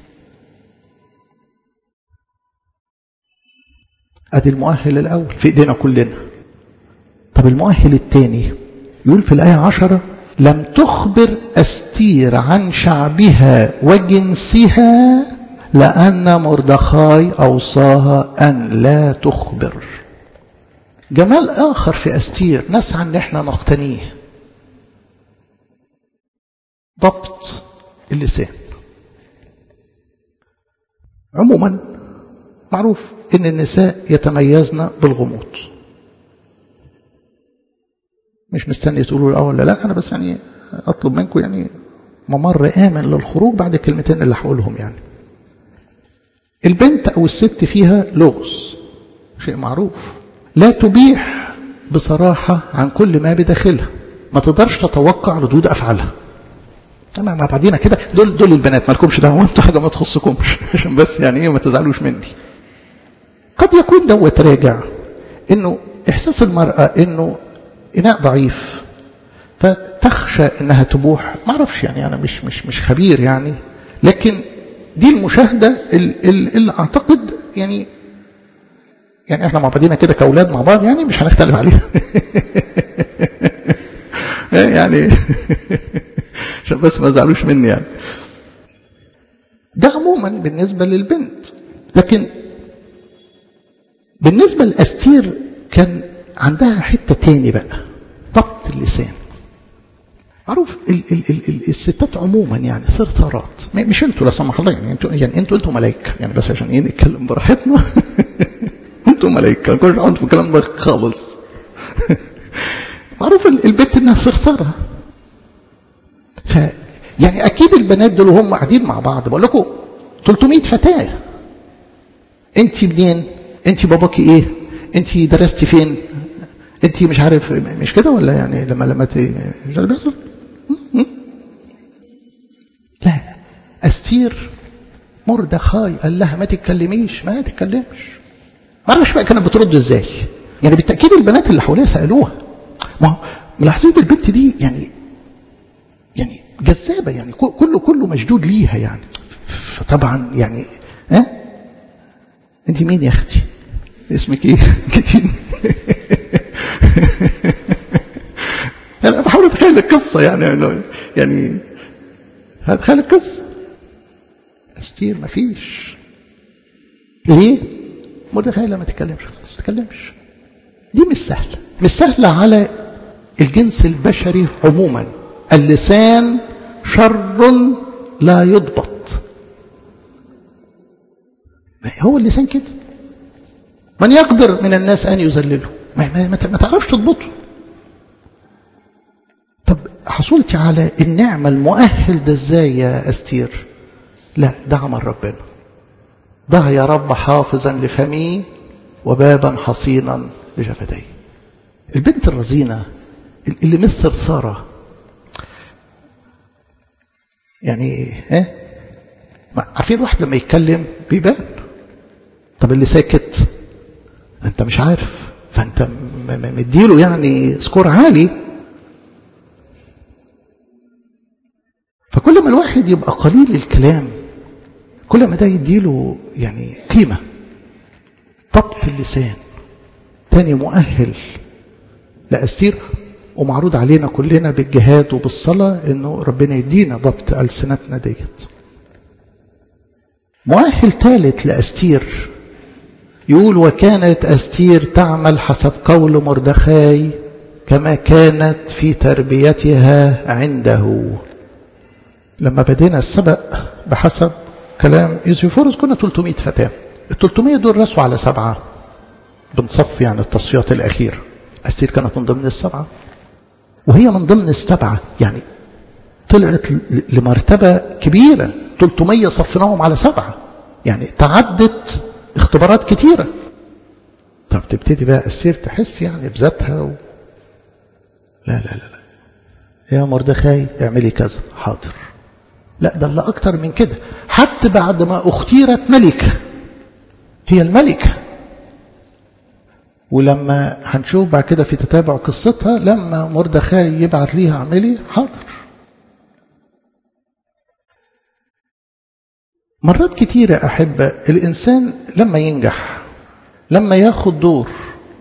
أدي المؤهل الأول في إيدينا كلنا. طب المؤهل الثاني يقول في الآية عشرة: لم تخبر أستير عن شعبها وجنسها لأن مردخاي أوصاها أن لا تخبر. جمال آخر في أستير نسعى أن احنا نقتنيه، ضبط اللسان. عموما معروف ان النساء يتميزن بالغموض. مش مستني تقولوا لا ولا لا، انا بس يعني اطلب منكم يعني ممر امن للخروج بعد الكلمتين اللي هقولهم. يعني البنت او الست فيها لغز، شيء معروف، لا تبيح بصراحة عن كل ما بداخلها، ما تقدرش تتوقع ردود افعالها. اما مع بعضينا كده، دول دول البنات مالكمش دعوه، انتوا حاجه ما تخصكمش، عشان بس يعني ايه ما تزعلوش مني. قد يكون دوت راجع انه احساس المراه انه اناء ضعيف فتخشى انها تبوح. ما اعرفش يعني، انا مش مش مش خبير يعني، لكن دي المشاهده اللي اعتقد يعني يعني احنا مع بعضينا كده كاولاد مع بعض يعني مش هنختلف عليها يعني عشان بس ما زعلوش مني يعني. ده عموما بالنسبة للبنت. لكن بالنسبة لأستير كان عندها حتة تاني بقى، ضبط اللسان. معروف ال ال ال ال الستات عموما يعني ثرثارات، مش انتوا لا سمح الله يعني، انتوا يعني انتوا انتوا ملائكة يعني، بس عشان ايه نتكلم براحتنا انتوا ملائكة، كل واحد في الكلام ده خالص معروف البنت انها ثرثارة. ف يعني اكيد البنات دول هم قاعدين مع بعض، بقول لكم ثلاثمائة فتاه، انت منين؟ انت باباكي ايه؟ انت درستي فين؟ انت مش عارف، مش كده ولا يعني لما لما ت... مش اللي بيحصل؟ لا، أستير مردخاي قال لها ما تتكلميش، ما تتكلمش. ما اعرفش بقى كانت بترد ازاي يعني. بالتاكيد البنات اللي حواليها سالوها. ما ملاحظين البنت دي يعني يعني جذابه يعني، كله كله مشدود ليها يعني. فطبعا يعني ها أه؟ انت مين يا اختي؟ اسمك ايه؟ كتير انا بحاول اتخيل القصه يعني يعني هتخيل القصه. أستير ما فيش. ليه؟ متخيله ما تتكلمش، خلاص ما تتكلمش. دي مش سهله، مش سهله على الجنس البشري عموما. اللسان شر لا يضبط. هو اللسان كده، من يقدر من الناس أن يذلله، ما, ما, ما تعرفش تضبطه. طب حصلت على النعمة المؤهل ده ازاي يا أستير؟ لا، ده عمل ربنا. ضع يا رب حافظا لفمي وبابا حصينا لشفتي. البنت الرزينة اللي مثل ثارة يعني ها، عارفين الواحد لما يتكلم بيبان. طب اللي ساكت انت مش عارف، فانت مديله يعني سكور عالي. فكل ما الواحد يبقى قليل الكلام كل ما ده يديله يعني قيمة. ضبط اللسان تاني مؤهل لأستير، ومعروض علينا كلنا بالجهاد وبالصلاة انه ربنا يدينا ضبط ألسنتنا ديت. مؤهل ثالث لأستير يقول وكانت أستير تعمل حسب قول مردخاي كما كانت في تربيتها عنده. لما بدينا السبق بحسب كلام يوسيفورس كنا ثلاثمائة فتاة، ال ثلاثمائة دول رسوا على سبعة، بنصف يعني التصفيات الأخيرة. أستير كانت من ضمن السبعة وهي من ضمن السبعة، يعني طلعت لمرتبة كبيرة. ثلاثمائة صفناهم على سبعة، يعني تعدت اختبارات كتيرة. طب تبتدي بقى أستير تحس يعني بذاتها و... لا لا لا لا يا مردخاي اعملي كذا، حاضر. لا ده اللي أكتر من كده، حتى بعد ما اختيرت ملكة، هي الملكة. ولما هنشوف بعد كده في تتابع قصتها لما مردخاي يبعت ليها اعملي، حاضر. مرات كتيرة أحب الإنسان لما ينجح، لما ياخد دور،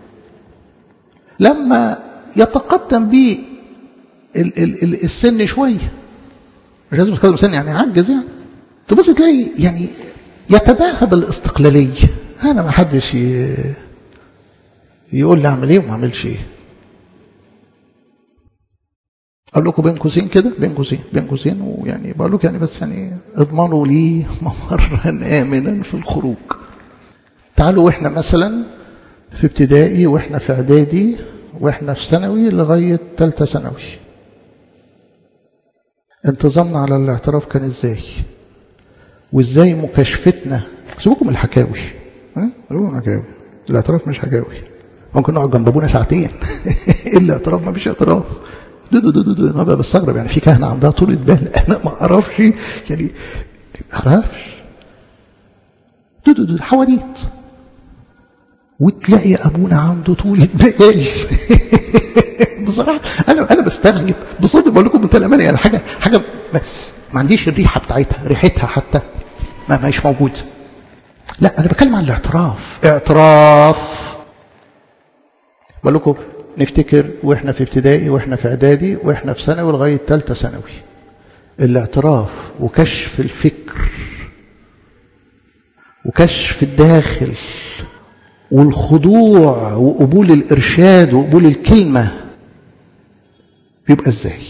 لما يتقدم به السن شوية، مش لازم يتقدم السن يعني يعجز، يعني تبص تلاقي يعني يتباهى بالاستقلالية. أنا ما حدش يقول لي أعمل إيه وما أعملش إيه. أقول لكم بين قوسين كده، بين قوسين بين قوسين ويعني بقول لكم يعني بس يعني اضمنوا لي ممرا آمنا في الخروج. تعالوا وإحنا مثلا في ابتدائي وإحنا في إعدادي وإحنا في ثانوي لغاية ثالثة ثانوي، انتظمنا على الاعتراف كان إزاي؟ وإزاي مكاشفتنا؟ سيبوكم الحكاوي، ها؟ حكاوي. الاعتراف مش حكاوي. ممكن نقعد جنب ابونا ساعتين. الاعتراف ما فيش اعتراف. دو دو دو دو. انا بقى بستغرب يعني في كهنه عندها طولة بال، انا ما اعرفش يعني ما اعرفش. دو دو دو حواديت. وتلاقي ابونا عنده طولة بال. بصراحه انا انا بستغرب بصدق، بقول لكم بكل امانه يعني حاجه حاجه ما, ما عنديش الريحه بتاعتها، ريحتها حتى ما مش موجوده. لا انا بتكلم عن الاعتراف. اعتراف بقول لكم نفتكر واحنا في ابتدائي واحنا في اعدادي واحنا في ثانوي لغايه ثالثه ثانوي، الاعتراف وكشف الفكر وكشف الداخل والخضوع وقبول الارشاد وقبول الكلمه بيبقى ازاي.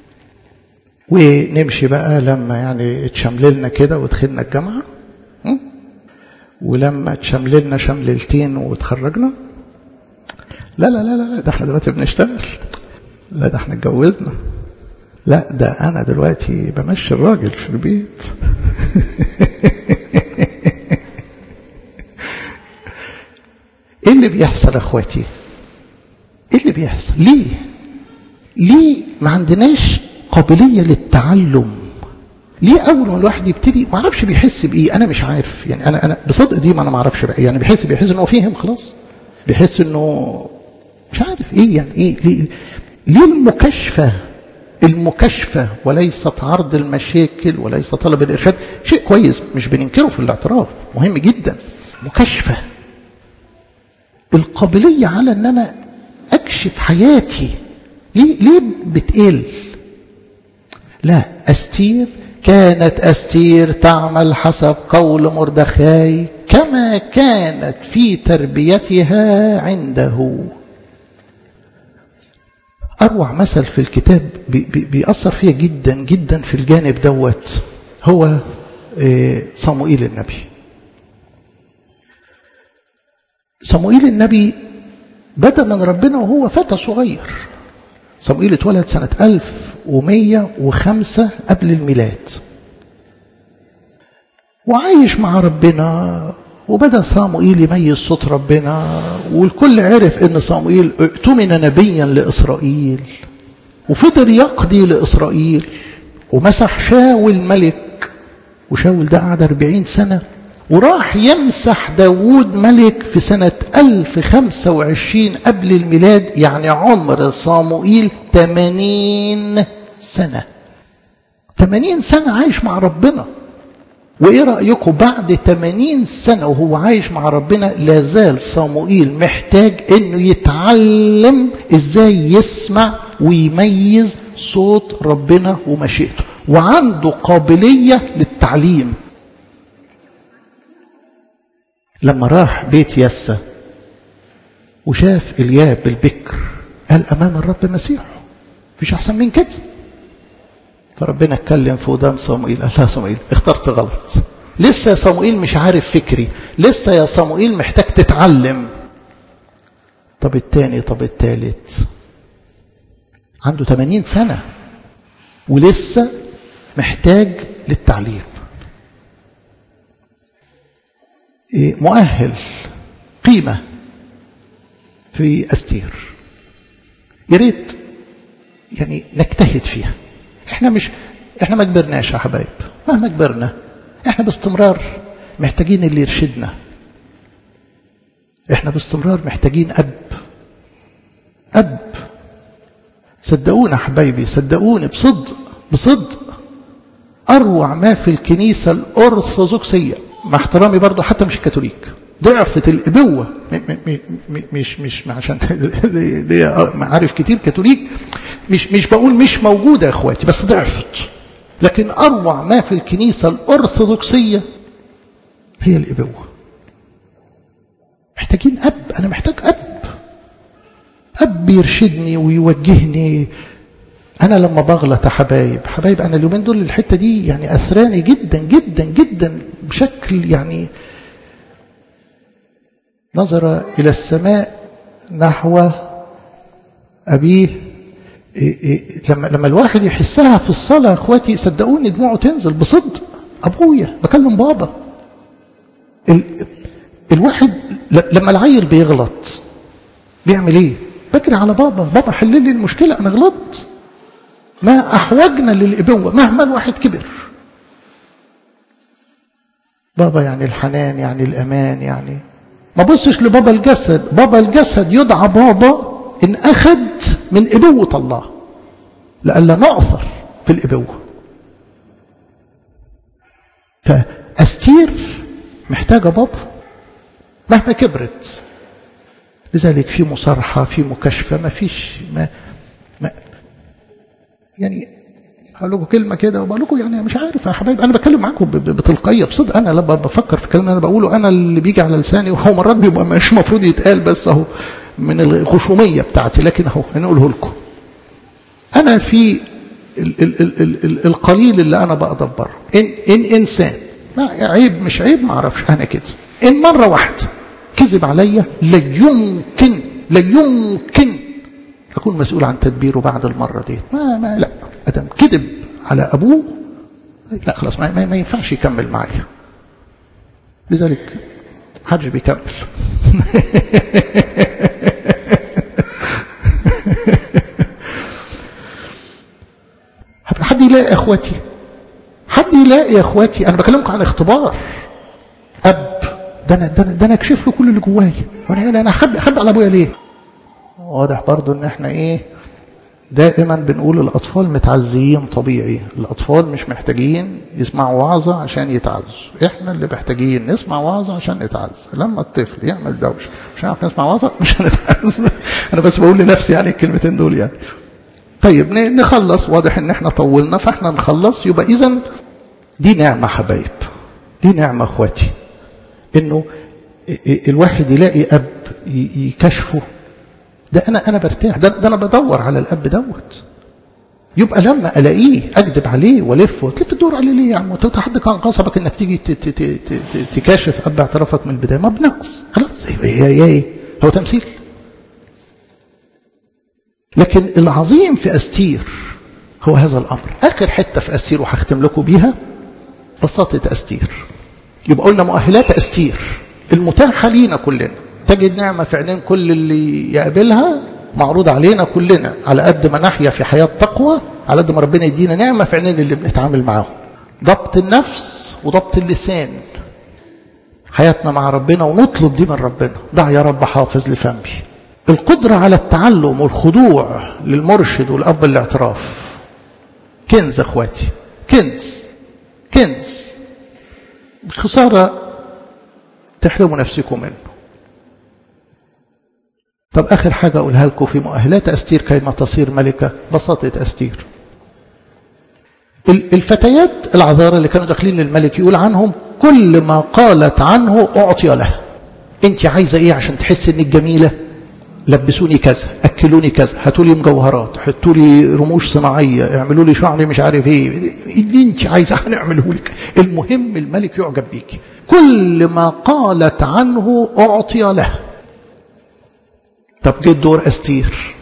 ونمشي بقى لما يعني اتشمللنا كده ودخلنا الجامعه، ولما اتشمللنا شمللتين وتخرجنا، لا لا لا لا ده احنا دلوقتي بنشتغل، لا ده احنا اتجوزنا، لا ده انا دلوقتي بمشي الراجل في البيت. ايه اللي بيحصل اخواتي؟ ايه اللي بيحصل؟ ليه ليه ما عندناش قابلية للتعلم؟ ليه اول ما الواحد يبتدي ما اعرفش بيحس بايه؟ انا مش عارف يعني، انا انا بصدق دي ما انا ما اعرفش بقى يعني. بيحس بيحس انه فاهم خلاص، بيحس انه مش عارف ايه يعني ايه. ليه, ليه المكاشفه؟ المكاشفه وليست عرض المشاكل وليس طلب الارشاد، شيء كويس مش بننكره في الاعتراف، مهم جدا. مكاشفه، القابليه على ان انا اكشف حياتي. ليه ليه بتقل؟ لا، أستير كانت أستير تعمل حسب قول مردخاي كما كانت في تربيتها عنده. أروع مثل في الكتاب بي بي بيأثر فيها جدا جدا في الجانب دوت هو صموئيل النبي. صموئيل النبي بدأ من ربنا وهو فتى صغير. صموئيل اتولد سنة ألف ومية وخمسة قبل الميلاد، وعايش مع ربنا. وبدأ صموئيل يميز صوت ربنا، والكل عرف ان صموئيل اؤتمن نبيا لإسرائيل، وفضل يقضي لإسرائيل، ومسح شاول ملك. وشاول ده قعد أربعين سنة، وراح يمسح داود ملك في سنة ألف وخمسة وعشرين قبل الميلاد. يعني عمر صموئيل ثمانين سنة. ثمانين سنة عايش مع ربنا. وإيه رأيكم بعد ثمانين سنة وهو عايش مع ربنا لازال صموئيل محتاج إنه يتعلم إزاي يسمع ويميز صوت ربنا ومشيئته، وعنده قابلية للتعليم. لما راح بيت يسى وشاف الياب البكر قال أمام الرب مسيحه، مفيش أحسن من كده. فربنا اتكلم في ودان صموئيل قال لا صموئيل اخترت غلط، لسه يا صموئيل مش عارف فكري، لسه يا صموئيل محتاج تتعلم. طب التاني طب التالت عنده ثمانين سنة ولسه محتاج للتعليم. مؤهل قيمة في أستير، يا ريت يعني نجتهد فيها. احنا مش احنا ما كبرناش يا حبايب، مهما كبرنا احنا باستمرار محتاجين اللي يرشدنا، احنا باستمرار محتاجين أب أب صدقونا حبايبي، صدقوني بصدق بصدق. أروع ما في الكنيسة الأرثوذكسية مع احترامي برضو حتى مش الكاثوليك، ضعفة الإبوة، مش مش عشان دي عارف كتير كاثوليك، مش مش بقول مش موجودة يا اخواتي، بس ضعفت. لكن أروع ما في الكنيسة الأرثوذكسية هي الإبوة. محتاجين أب، أنا محتاج أب أب يرشدني ويوجهني. أنا لما بغلط يا حبايب حبايب أنا اليومين دول الحتة دي يعني أثراني جدا جدا جدا بشكل يعني نظر إلى السماء نحو أبيه. إيه إيه لما لما الواحد يحسها في الصلاة يا اخواتي صدقوني دموعه تنزل بصدق. أبويا بكلم بابا. ال الواحد لما العيل بيغلط بيعمل ايه؟ بجري على بابا، بابا حل لي المشكلة أنا غلطت. ما أحوجنا للإبوة مهما الواحد كبر. بابا يعني الحنان، يعني الأمان، يعني ما بصش لبابا الجسد. بابا الجسد يدعى بابا إن أخذ من إبوة الله لألا نعثر في الإبوة. فأستير محتاجة بابا مهما كبرت. لذلك في مصارحة، في مكاشفة، ما فيش ما, ما يعني هقول لكم كلمة كده وبقول لكم يعني مش عارف يا حبايب، أنا بتكلم معاكم بتلقائية بصدق. أنا لما بفكر في الكلام أنا بقوله أنا اللي بيجي على لساني، وهو مرات بيبقى مش مفروض يتقال بس أهو من الخشومية بتاعتي، لكن أهو هنقوله لكم. أنا في ال ال ال ال ال القليل اللي أنا بقدبره إن, إن إنسان ما عيب مش عيب ما أعرفش أنا كده، إن مرة واحدة كذب عليا لا يمكن لا يمكن أكون مسؤول عن تدبيره بعد المرة دي. ما ما لا أدم كذب على أبوه لا خلاص ما, ما, ما ينفعش يكمل معايا. لذلك محدش بيكمل. حد يلاقي يا اخواتي، حد يلاقي يا اخواتي. انا بكلمكم عن اختبار اب. ده انا ده انا, ده أنا اكشف له كل اللي جوايا. وانا انا اخبي اخبي على ابويا ليه؟ واضح برضو ان احنا ايه دائما بنقول الاطفال متعزيين طبيعي. الاطفال مش محتاجين يسمعوا وعظه عشان يتعزوا، احنا اللي محتاجين نسمع وعظه عشان نتعز. لما الطفل يعمل دوشه مش هنعرف نسمع وعظه مش هنتعز. انا بس بقول لنفسي يعني الكلمتين دول يعني. طيب نخلص، واضح ان احنا طولنا فاحنا نخلص. يبقى اذا دي نعمه حبايب، دي نعمه اخواتي، انه الواحد يلاقي اب يكشفه. ده انا انا برتاح، ده, ده انا بدور على الاب دوت. يبقى لما الاقيه اكذب عليه والف وتلف تدور عليه ليه يا عم؟ انت حد كان غصبك انك تيجي تكاشف اب اعترافك من البدايه؟ ما بنقص خلاص. ايه هو تمثيل. لكن العظيم في أستير هو هذا الأمر. آخر حتة في أستير وهختم لكم بيها بساطة أستير. يبقى قلنا مؤهلات أستير المتاحة لينا كلنا. تجد نعمة في عينين كل اللي يقابلها معروض علينا كلنا، على قد ما نحيا في حياة تقوى على قد ما ربنا يدينا نعمة في عينين اللي بنتعامل معاهم. ضبط النفس وضبط اللسان، حياتنا مع ربنا ونطلب دي من ربنا. دع يا رب حافظ لفمي. القدرة على التعلم والخضوع للمرشد والأب الاعتراف كنز أخواتي، كنز كنز خسارة تحرموا نفسكم منه. طب آخر حاجة أقولها لكم في مؤهلات أستير كيما تصير ملكة، بساطة أستير. الفتيات العذارى اللي كانوا داخلين للملك يقول عنهم كل ما قالت عنه أعطي له. انت عايزة ايه عشان تحس انك جميلة؟ لبسوني كذا، اكلوني كذا، هاتوا لي مجوهرات، حطوا لي رموش صناعية، اعملوا لي شعري مش عارف ايه، اللي انت عايزة هنعمله لك. المهم الملك يعجب بيك. كل ما قالت عنه اعطي له. طب جه دور استير.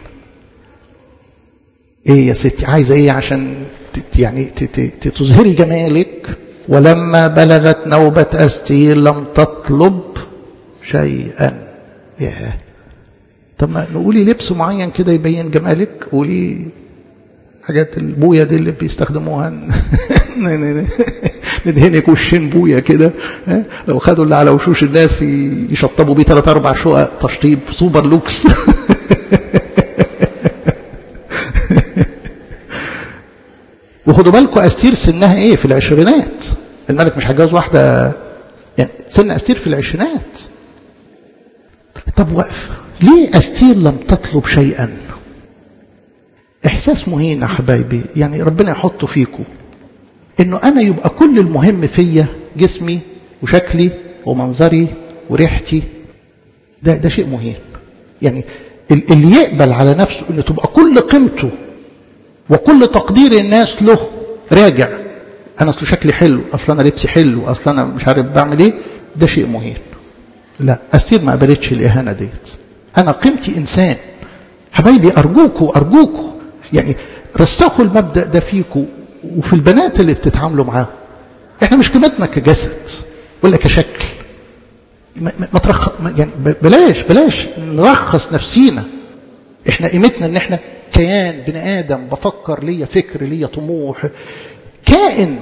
ايه يا ستي عايزة ايه عشان يعني تظهري جمالك؟ ولما بلغت نوبة استير لم تطلب شيئا. ياه. طب ما نقولي لبس معين كده يبين جمالك، قولي حاجات البوية دي اللي بيستخدموها ندهنك وشين بوية كده، لو خدوا اللي على وشوش الناس يشطبوا بيه ثلاث اربع شقق تشطيب سوبر لوكس. وخدوا بالكم استير سنها ايه؟ في العشرينات. الملك مش هيتجوز واحدة يعني سن استير في العشرينات. طب وقف، ليه استير لم تطلب شيئا؟ احساس مهين يا حبايبي، يعني ربنا يحطه فيكم، انه انا يبقى كل المهم فيا جسمي وشكلي ومنظري وريحتي. ده ده شيء مهين. يعني اللي يقبل على نفسه انه تبقى كل قيمته وكل تقدير الناس له راجع انا اصل شكلي حلو، اصل انا لبسي حلو، اصل انا مش عارف بعمل ايه، ده شيء مهين. لا، استير ما قبلتش الاهانه ديت. انا قيمتي انسان. حبايبي ارجوكوا ارجوكوا يعني رسخوا المبدا ده فيكوا وفي البنات اللي بتتعاملوا معاهم. احنا مش قيمتنا كجسد ولا كشكل. ما, ما ترخ يعني بلاش بلاش نرخص نفسينا. احنا قيمتنا ان احنا كيان بني ادم، بفكر ليا فكر، ليا طموح، كائن.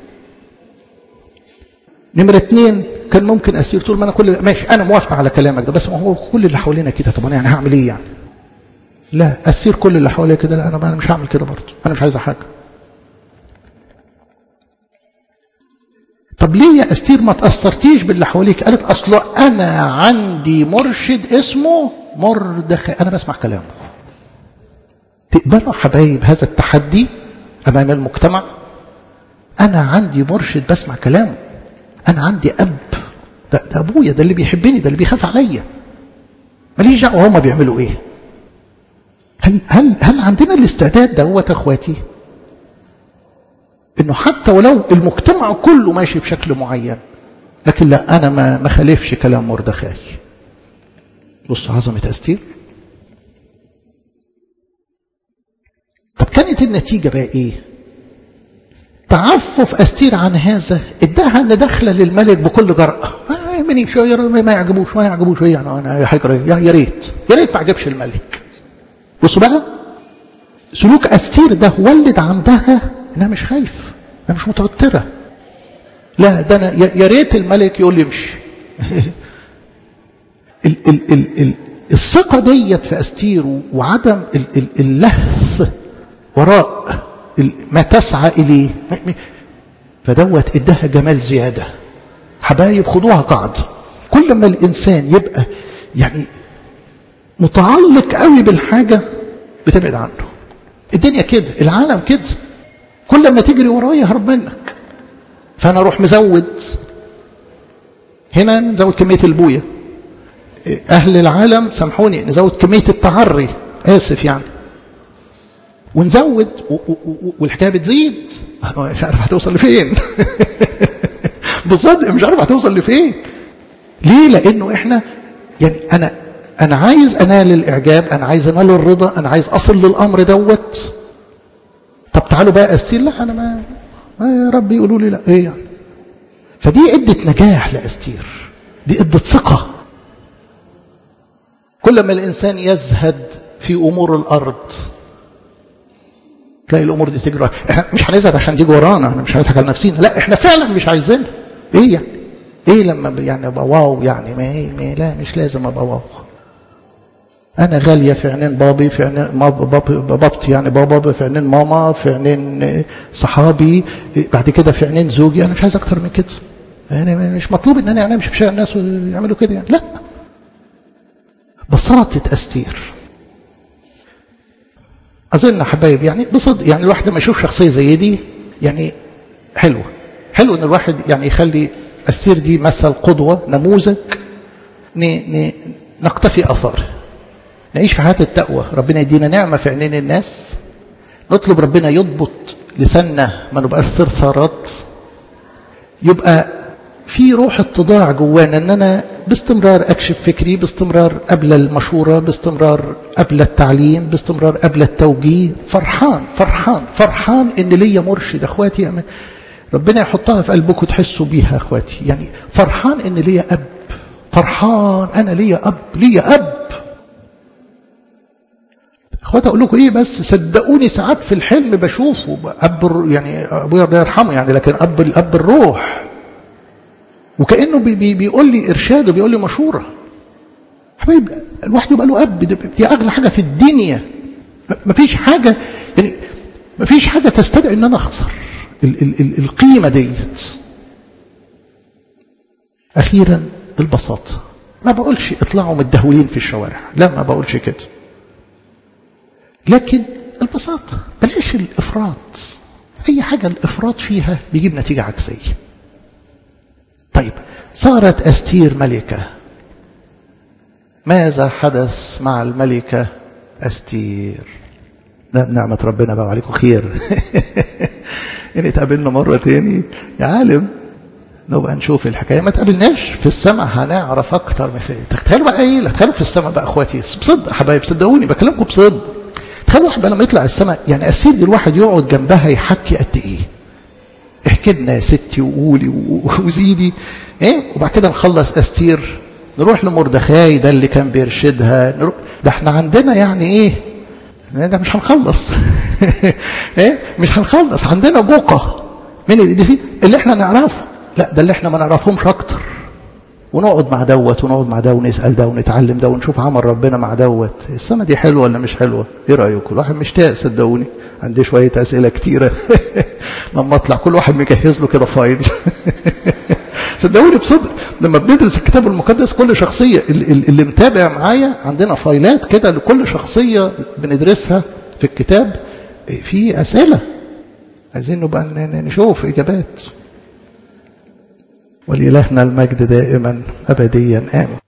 نمرة اتنين، كان ممكن أسير طول ما أنا كل ماشي أنا موافق على كلامك ده، بس ما هو كل اللي حوالينا كده، طب أنا يعني هعمل إيه يعني؟ لا، أسير كل اللي حواليا كده، لا أنا مش هعمل كده برضه، أنا مش عايز حاجة. طب ليه يا أستير ما تأثرتيش باللي حواليك؟ قالت أصلا أنا عندي مرشد اسمه مردخاي، أنا بسمع كلامه. تقبلوا حبايب هذا التحدي أمام المجتمع؟ أنا عندي مرشد بسمع كلامه، أنا عندي أب، ده, ده أبويا، ده اللي بيحبني، ده اللي بيخاف عليا، ماليش دعوة هما بيعملوا إيه. هل, هل, هل عندنا الاستعداد دوت أخواتي؟ إنه حتى ولو المجتمع كله ماشي بشكل معين، لكن لا، أنا ما ما خالفش كلام مردخاي. بصوا عظمة أستير. طب كانت النتيجة بقى إيه؟ تعفف أستير عن هذا اداها ان داخله للملك بكل جرأة. مني شويه ما يعجبوش ما يعجبوش يعني انا يا ريت يا ريت ما عجبش الملك. بصوا بقى سلوك أستير ده ولد عندها انها مش خايف، انها مش متوتره. لا، ده انا يا ريت الملك يقول لي امشي. ال ال ال ال الثقه ديت في أستير وعدم ال ال اللهث وراء ما تسعى إليه، فدوت ادها جمال زيادة. حبايب خدوها قاعدة، كل ما الإنسان يبقى يعني متعلق قوي بالحاجة بتبعد عنه. الدنيا كده، العالم كده، كل ما تجري ورايا هرب منك. فأنا أروح مزود هنا، نزود كمية البوية. أهل العالم سامحوني نزود كمية التعري، آسف يعني، ونزود والحكايه بتزيد، مش عارف هتوصل لفين. بالصدق مش عارف هتوصل لفين. ليه؟ لانه احنا يعني انا انا عايز انال الاعجاب، انا عايز انال الرضا، انا عايز اصل للامر دوت. طب تعالوا بقى أستير، لا انا ما, ما يا رب يقولوا لي لا ايه يعني. فدي ادت نجاح لأستير، دي ادت ثقه. كل ما الانسان يزهد في امور الارض تلاقي الامور دي تجري. احنا مش هنزهد عشان تيجي ورانا، احنا مش هنضحك على نفسنا، لا احنا فعلا مش عايزينها. ايه يعني؟ ايه لما يعني ابقى واو يعني؟ ما ايه ما لا مش لازم ابقى واو. انا غاليه في عينين بابي، في عينين بابتي يعني بابا، في عينين ماما، في عينين صحابي، بعد كده في عينين زوجي. انا مش عايز اكتر من كده. انا يعني مش مطلوب ان انا امشي في شارع الناس ويعملوا كده يعني، لا. بساطه أستير. أظن حبايب يعني بصدق يعني الواحد لما يشوف شخصية زي دي يعني حلوة حلو إن الواحد يعني يخلي أستير دي مثل، قدوة، نموذج نقتفي أثار، نعيش في حياة التقوى، ربنا يدينا نعمة في عينين الناس، نطلب ربنا يضبط لساننا ما نبقاش ثرثارات، يبقى في روح اتضاع جوانا ان انا باستمرار اكشف فكري، باستمرار قبل المشورة، باستمرار قبل التعليم، باستمرار قبل التوجيه، فرحان فرحان فرحان ان ليا مرشد. اخواتي ربنا يحطها في قلبكم تحسوا بيها اخواتي، يعني فرحان ان ليا اب، فرحان انا ليا اب، ليا اب. اخواتي اقول لكم ايه بس، صدقوني ساعات في الحلم بشوفه اب، يعني ابويا الله يرحمه يعني، لكن اب الاب الروح، وكأنه بي بي بيقول لي إرشاد وبيقول لي مشورة. حبيب الواحد يبقى له أب، دي أغلى حاجة في الدنيا. مفيش حاجة يعني مفيش حاجة تستدعي إن أنا أخسر ال ال ال القيمة ديت. أخيرا البساطة، ما بقولش اطلعوا متدهولين في الشوارع، لا ما بقولش كده، لكن البساطة، بلاش الإفراط. أي حاجة الإفراط فيها بيجيب نتيجة عكسية. طيب صارت أستير ملكة، ماذا حدث مع الملكة أستير؟ نعمة ربنا بقى عليكم خير. يعني تقابلنا مرة تاني يا عالم نبقى نشوف الحكاية، ما تقابلناش في السماء هنعرف أكتر من في. تخيلوا بقى إيه، تخيلوا في السماء بقى أخواتي بصدق حبايب، صدقوني بكلمكم بصدق. تخيلوا واحد بقى لما يطلع السماء، يعني أستير دي الواحد يقعد جنبها يحكي قد إيه، احكي لنا يا ستي وقولي وزيدي ايه، وبعد كده نخلص أستير نروح لمردخاي ده اللي كان بيرشدها، نروح ده احنا عندنا يعني ايه، ده مش هنخلص. ايه مش هنخلص، عندنا بوقة من القديسين اللي احنا نعرفه، لا ده اللي احنا ما نعرفهمش اكتر، ونقعد مع دوت ونقعد مع ده ونسأل ده ونتعلم ده ونشوف عمل ربنا مع دوت. السما دي حلوة ولا مش حلوة؟ ايه رأيكم؟ الواحد مشتاق صدقوني، عندي شوية أسئلة كتيرة. لما اطلع كل واحد مجهز له كده فايل. صدقوني بصدق لما بندرس الكتاب المقدس كل شخصية اللي متابع معايا عندنا فايلات كده لكل شخصية بندرسها في الكتاب، في أسئلة عايزين نبقى نشوف إجابات. ولإلهنا المجد دائما أبديا آمين.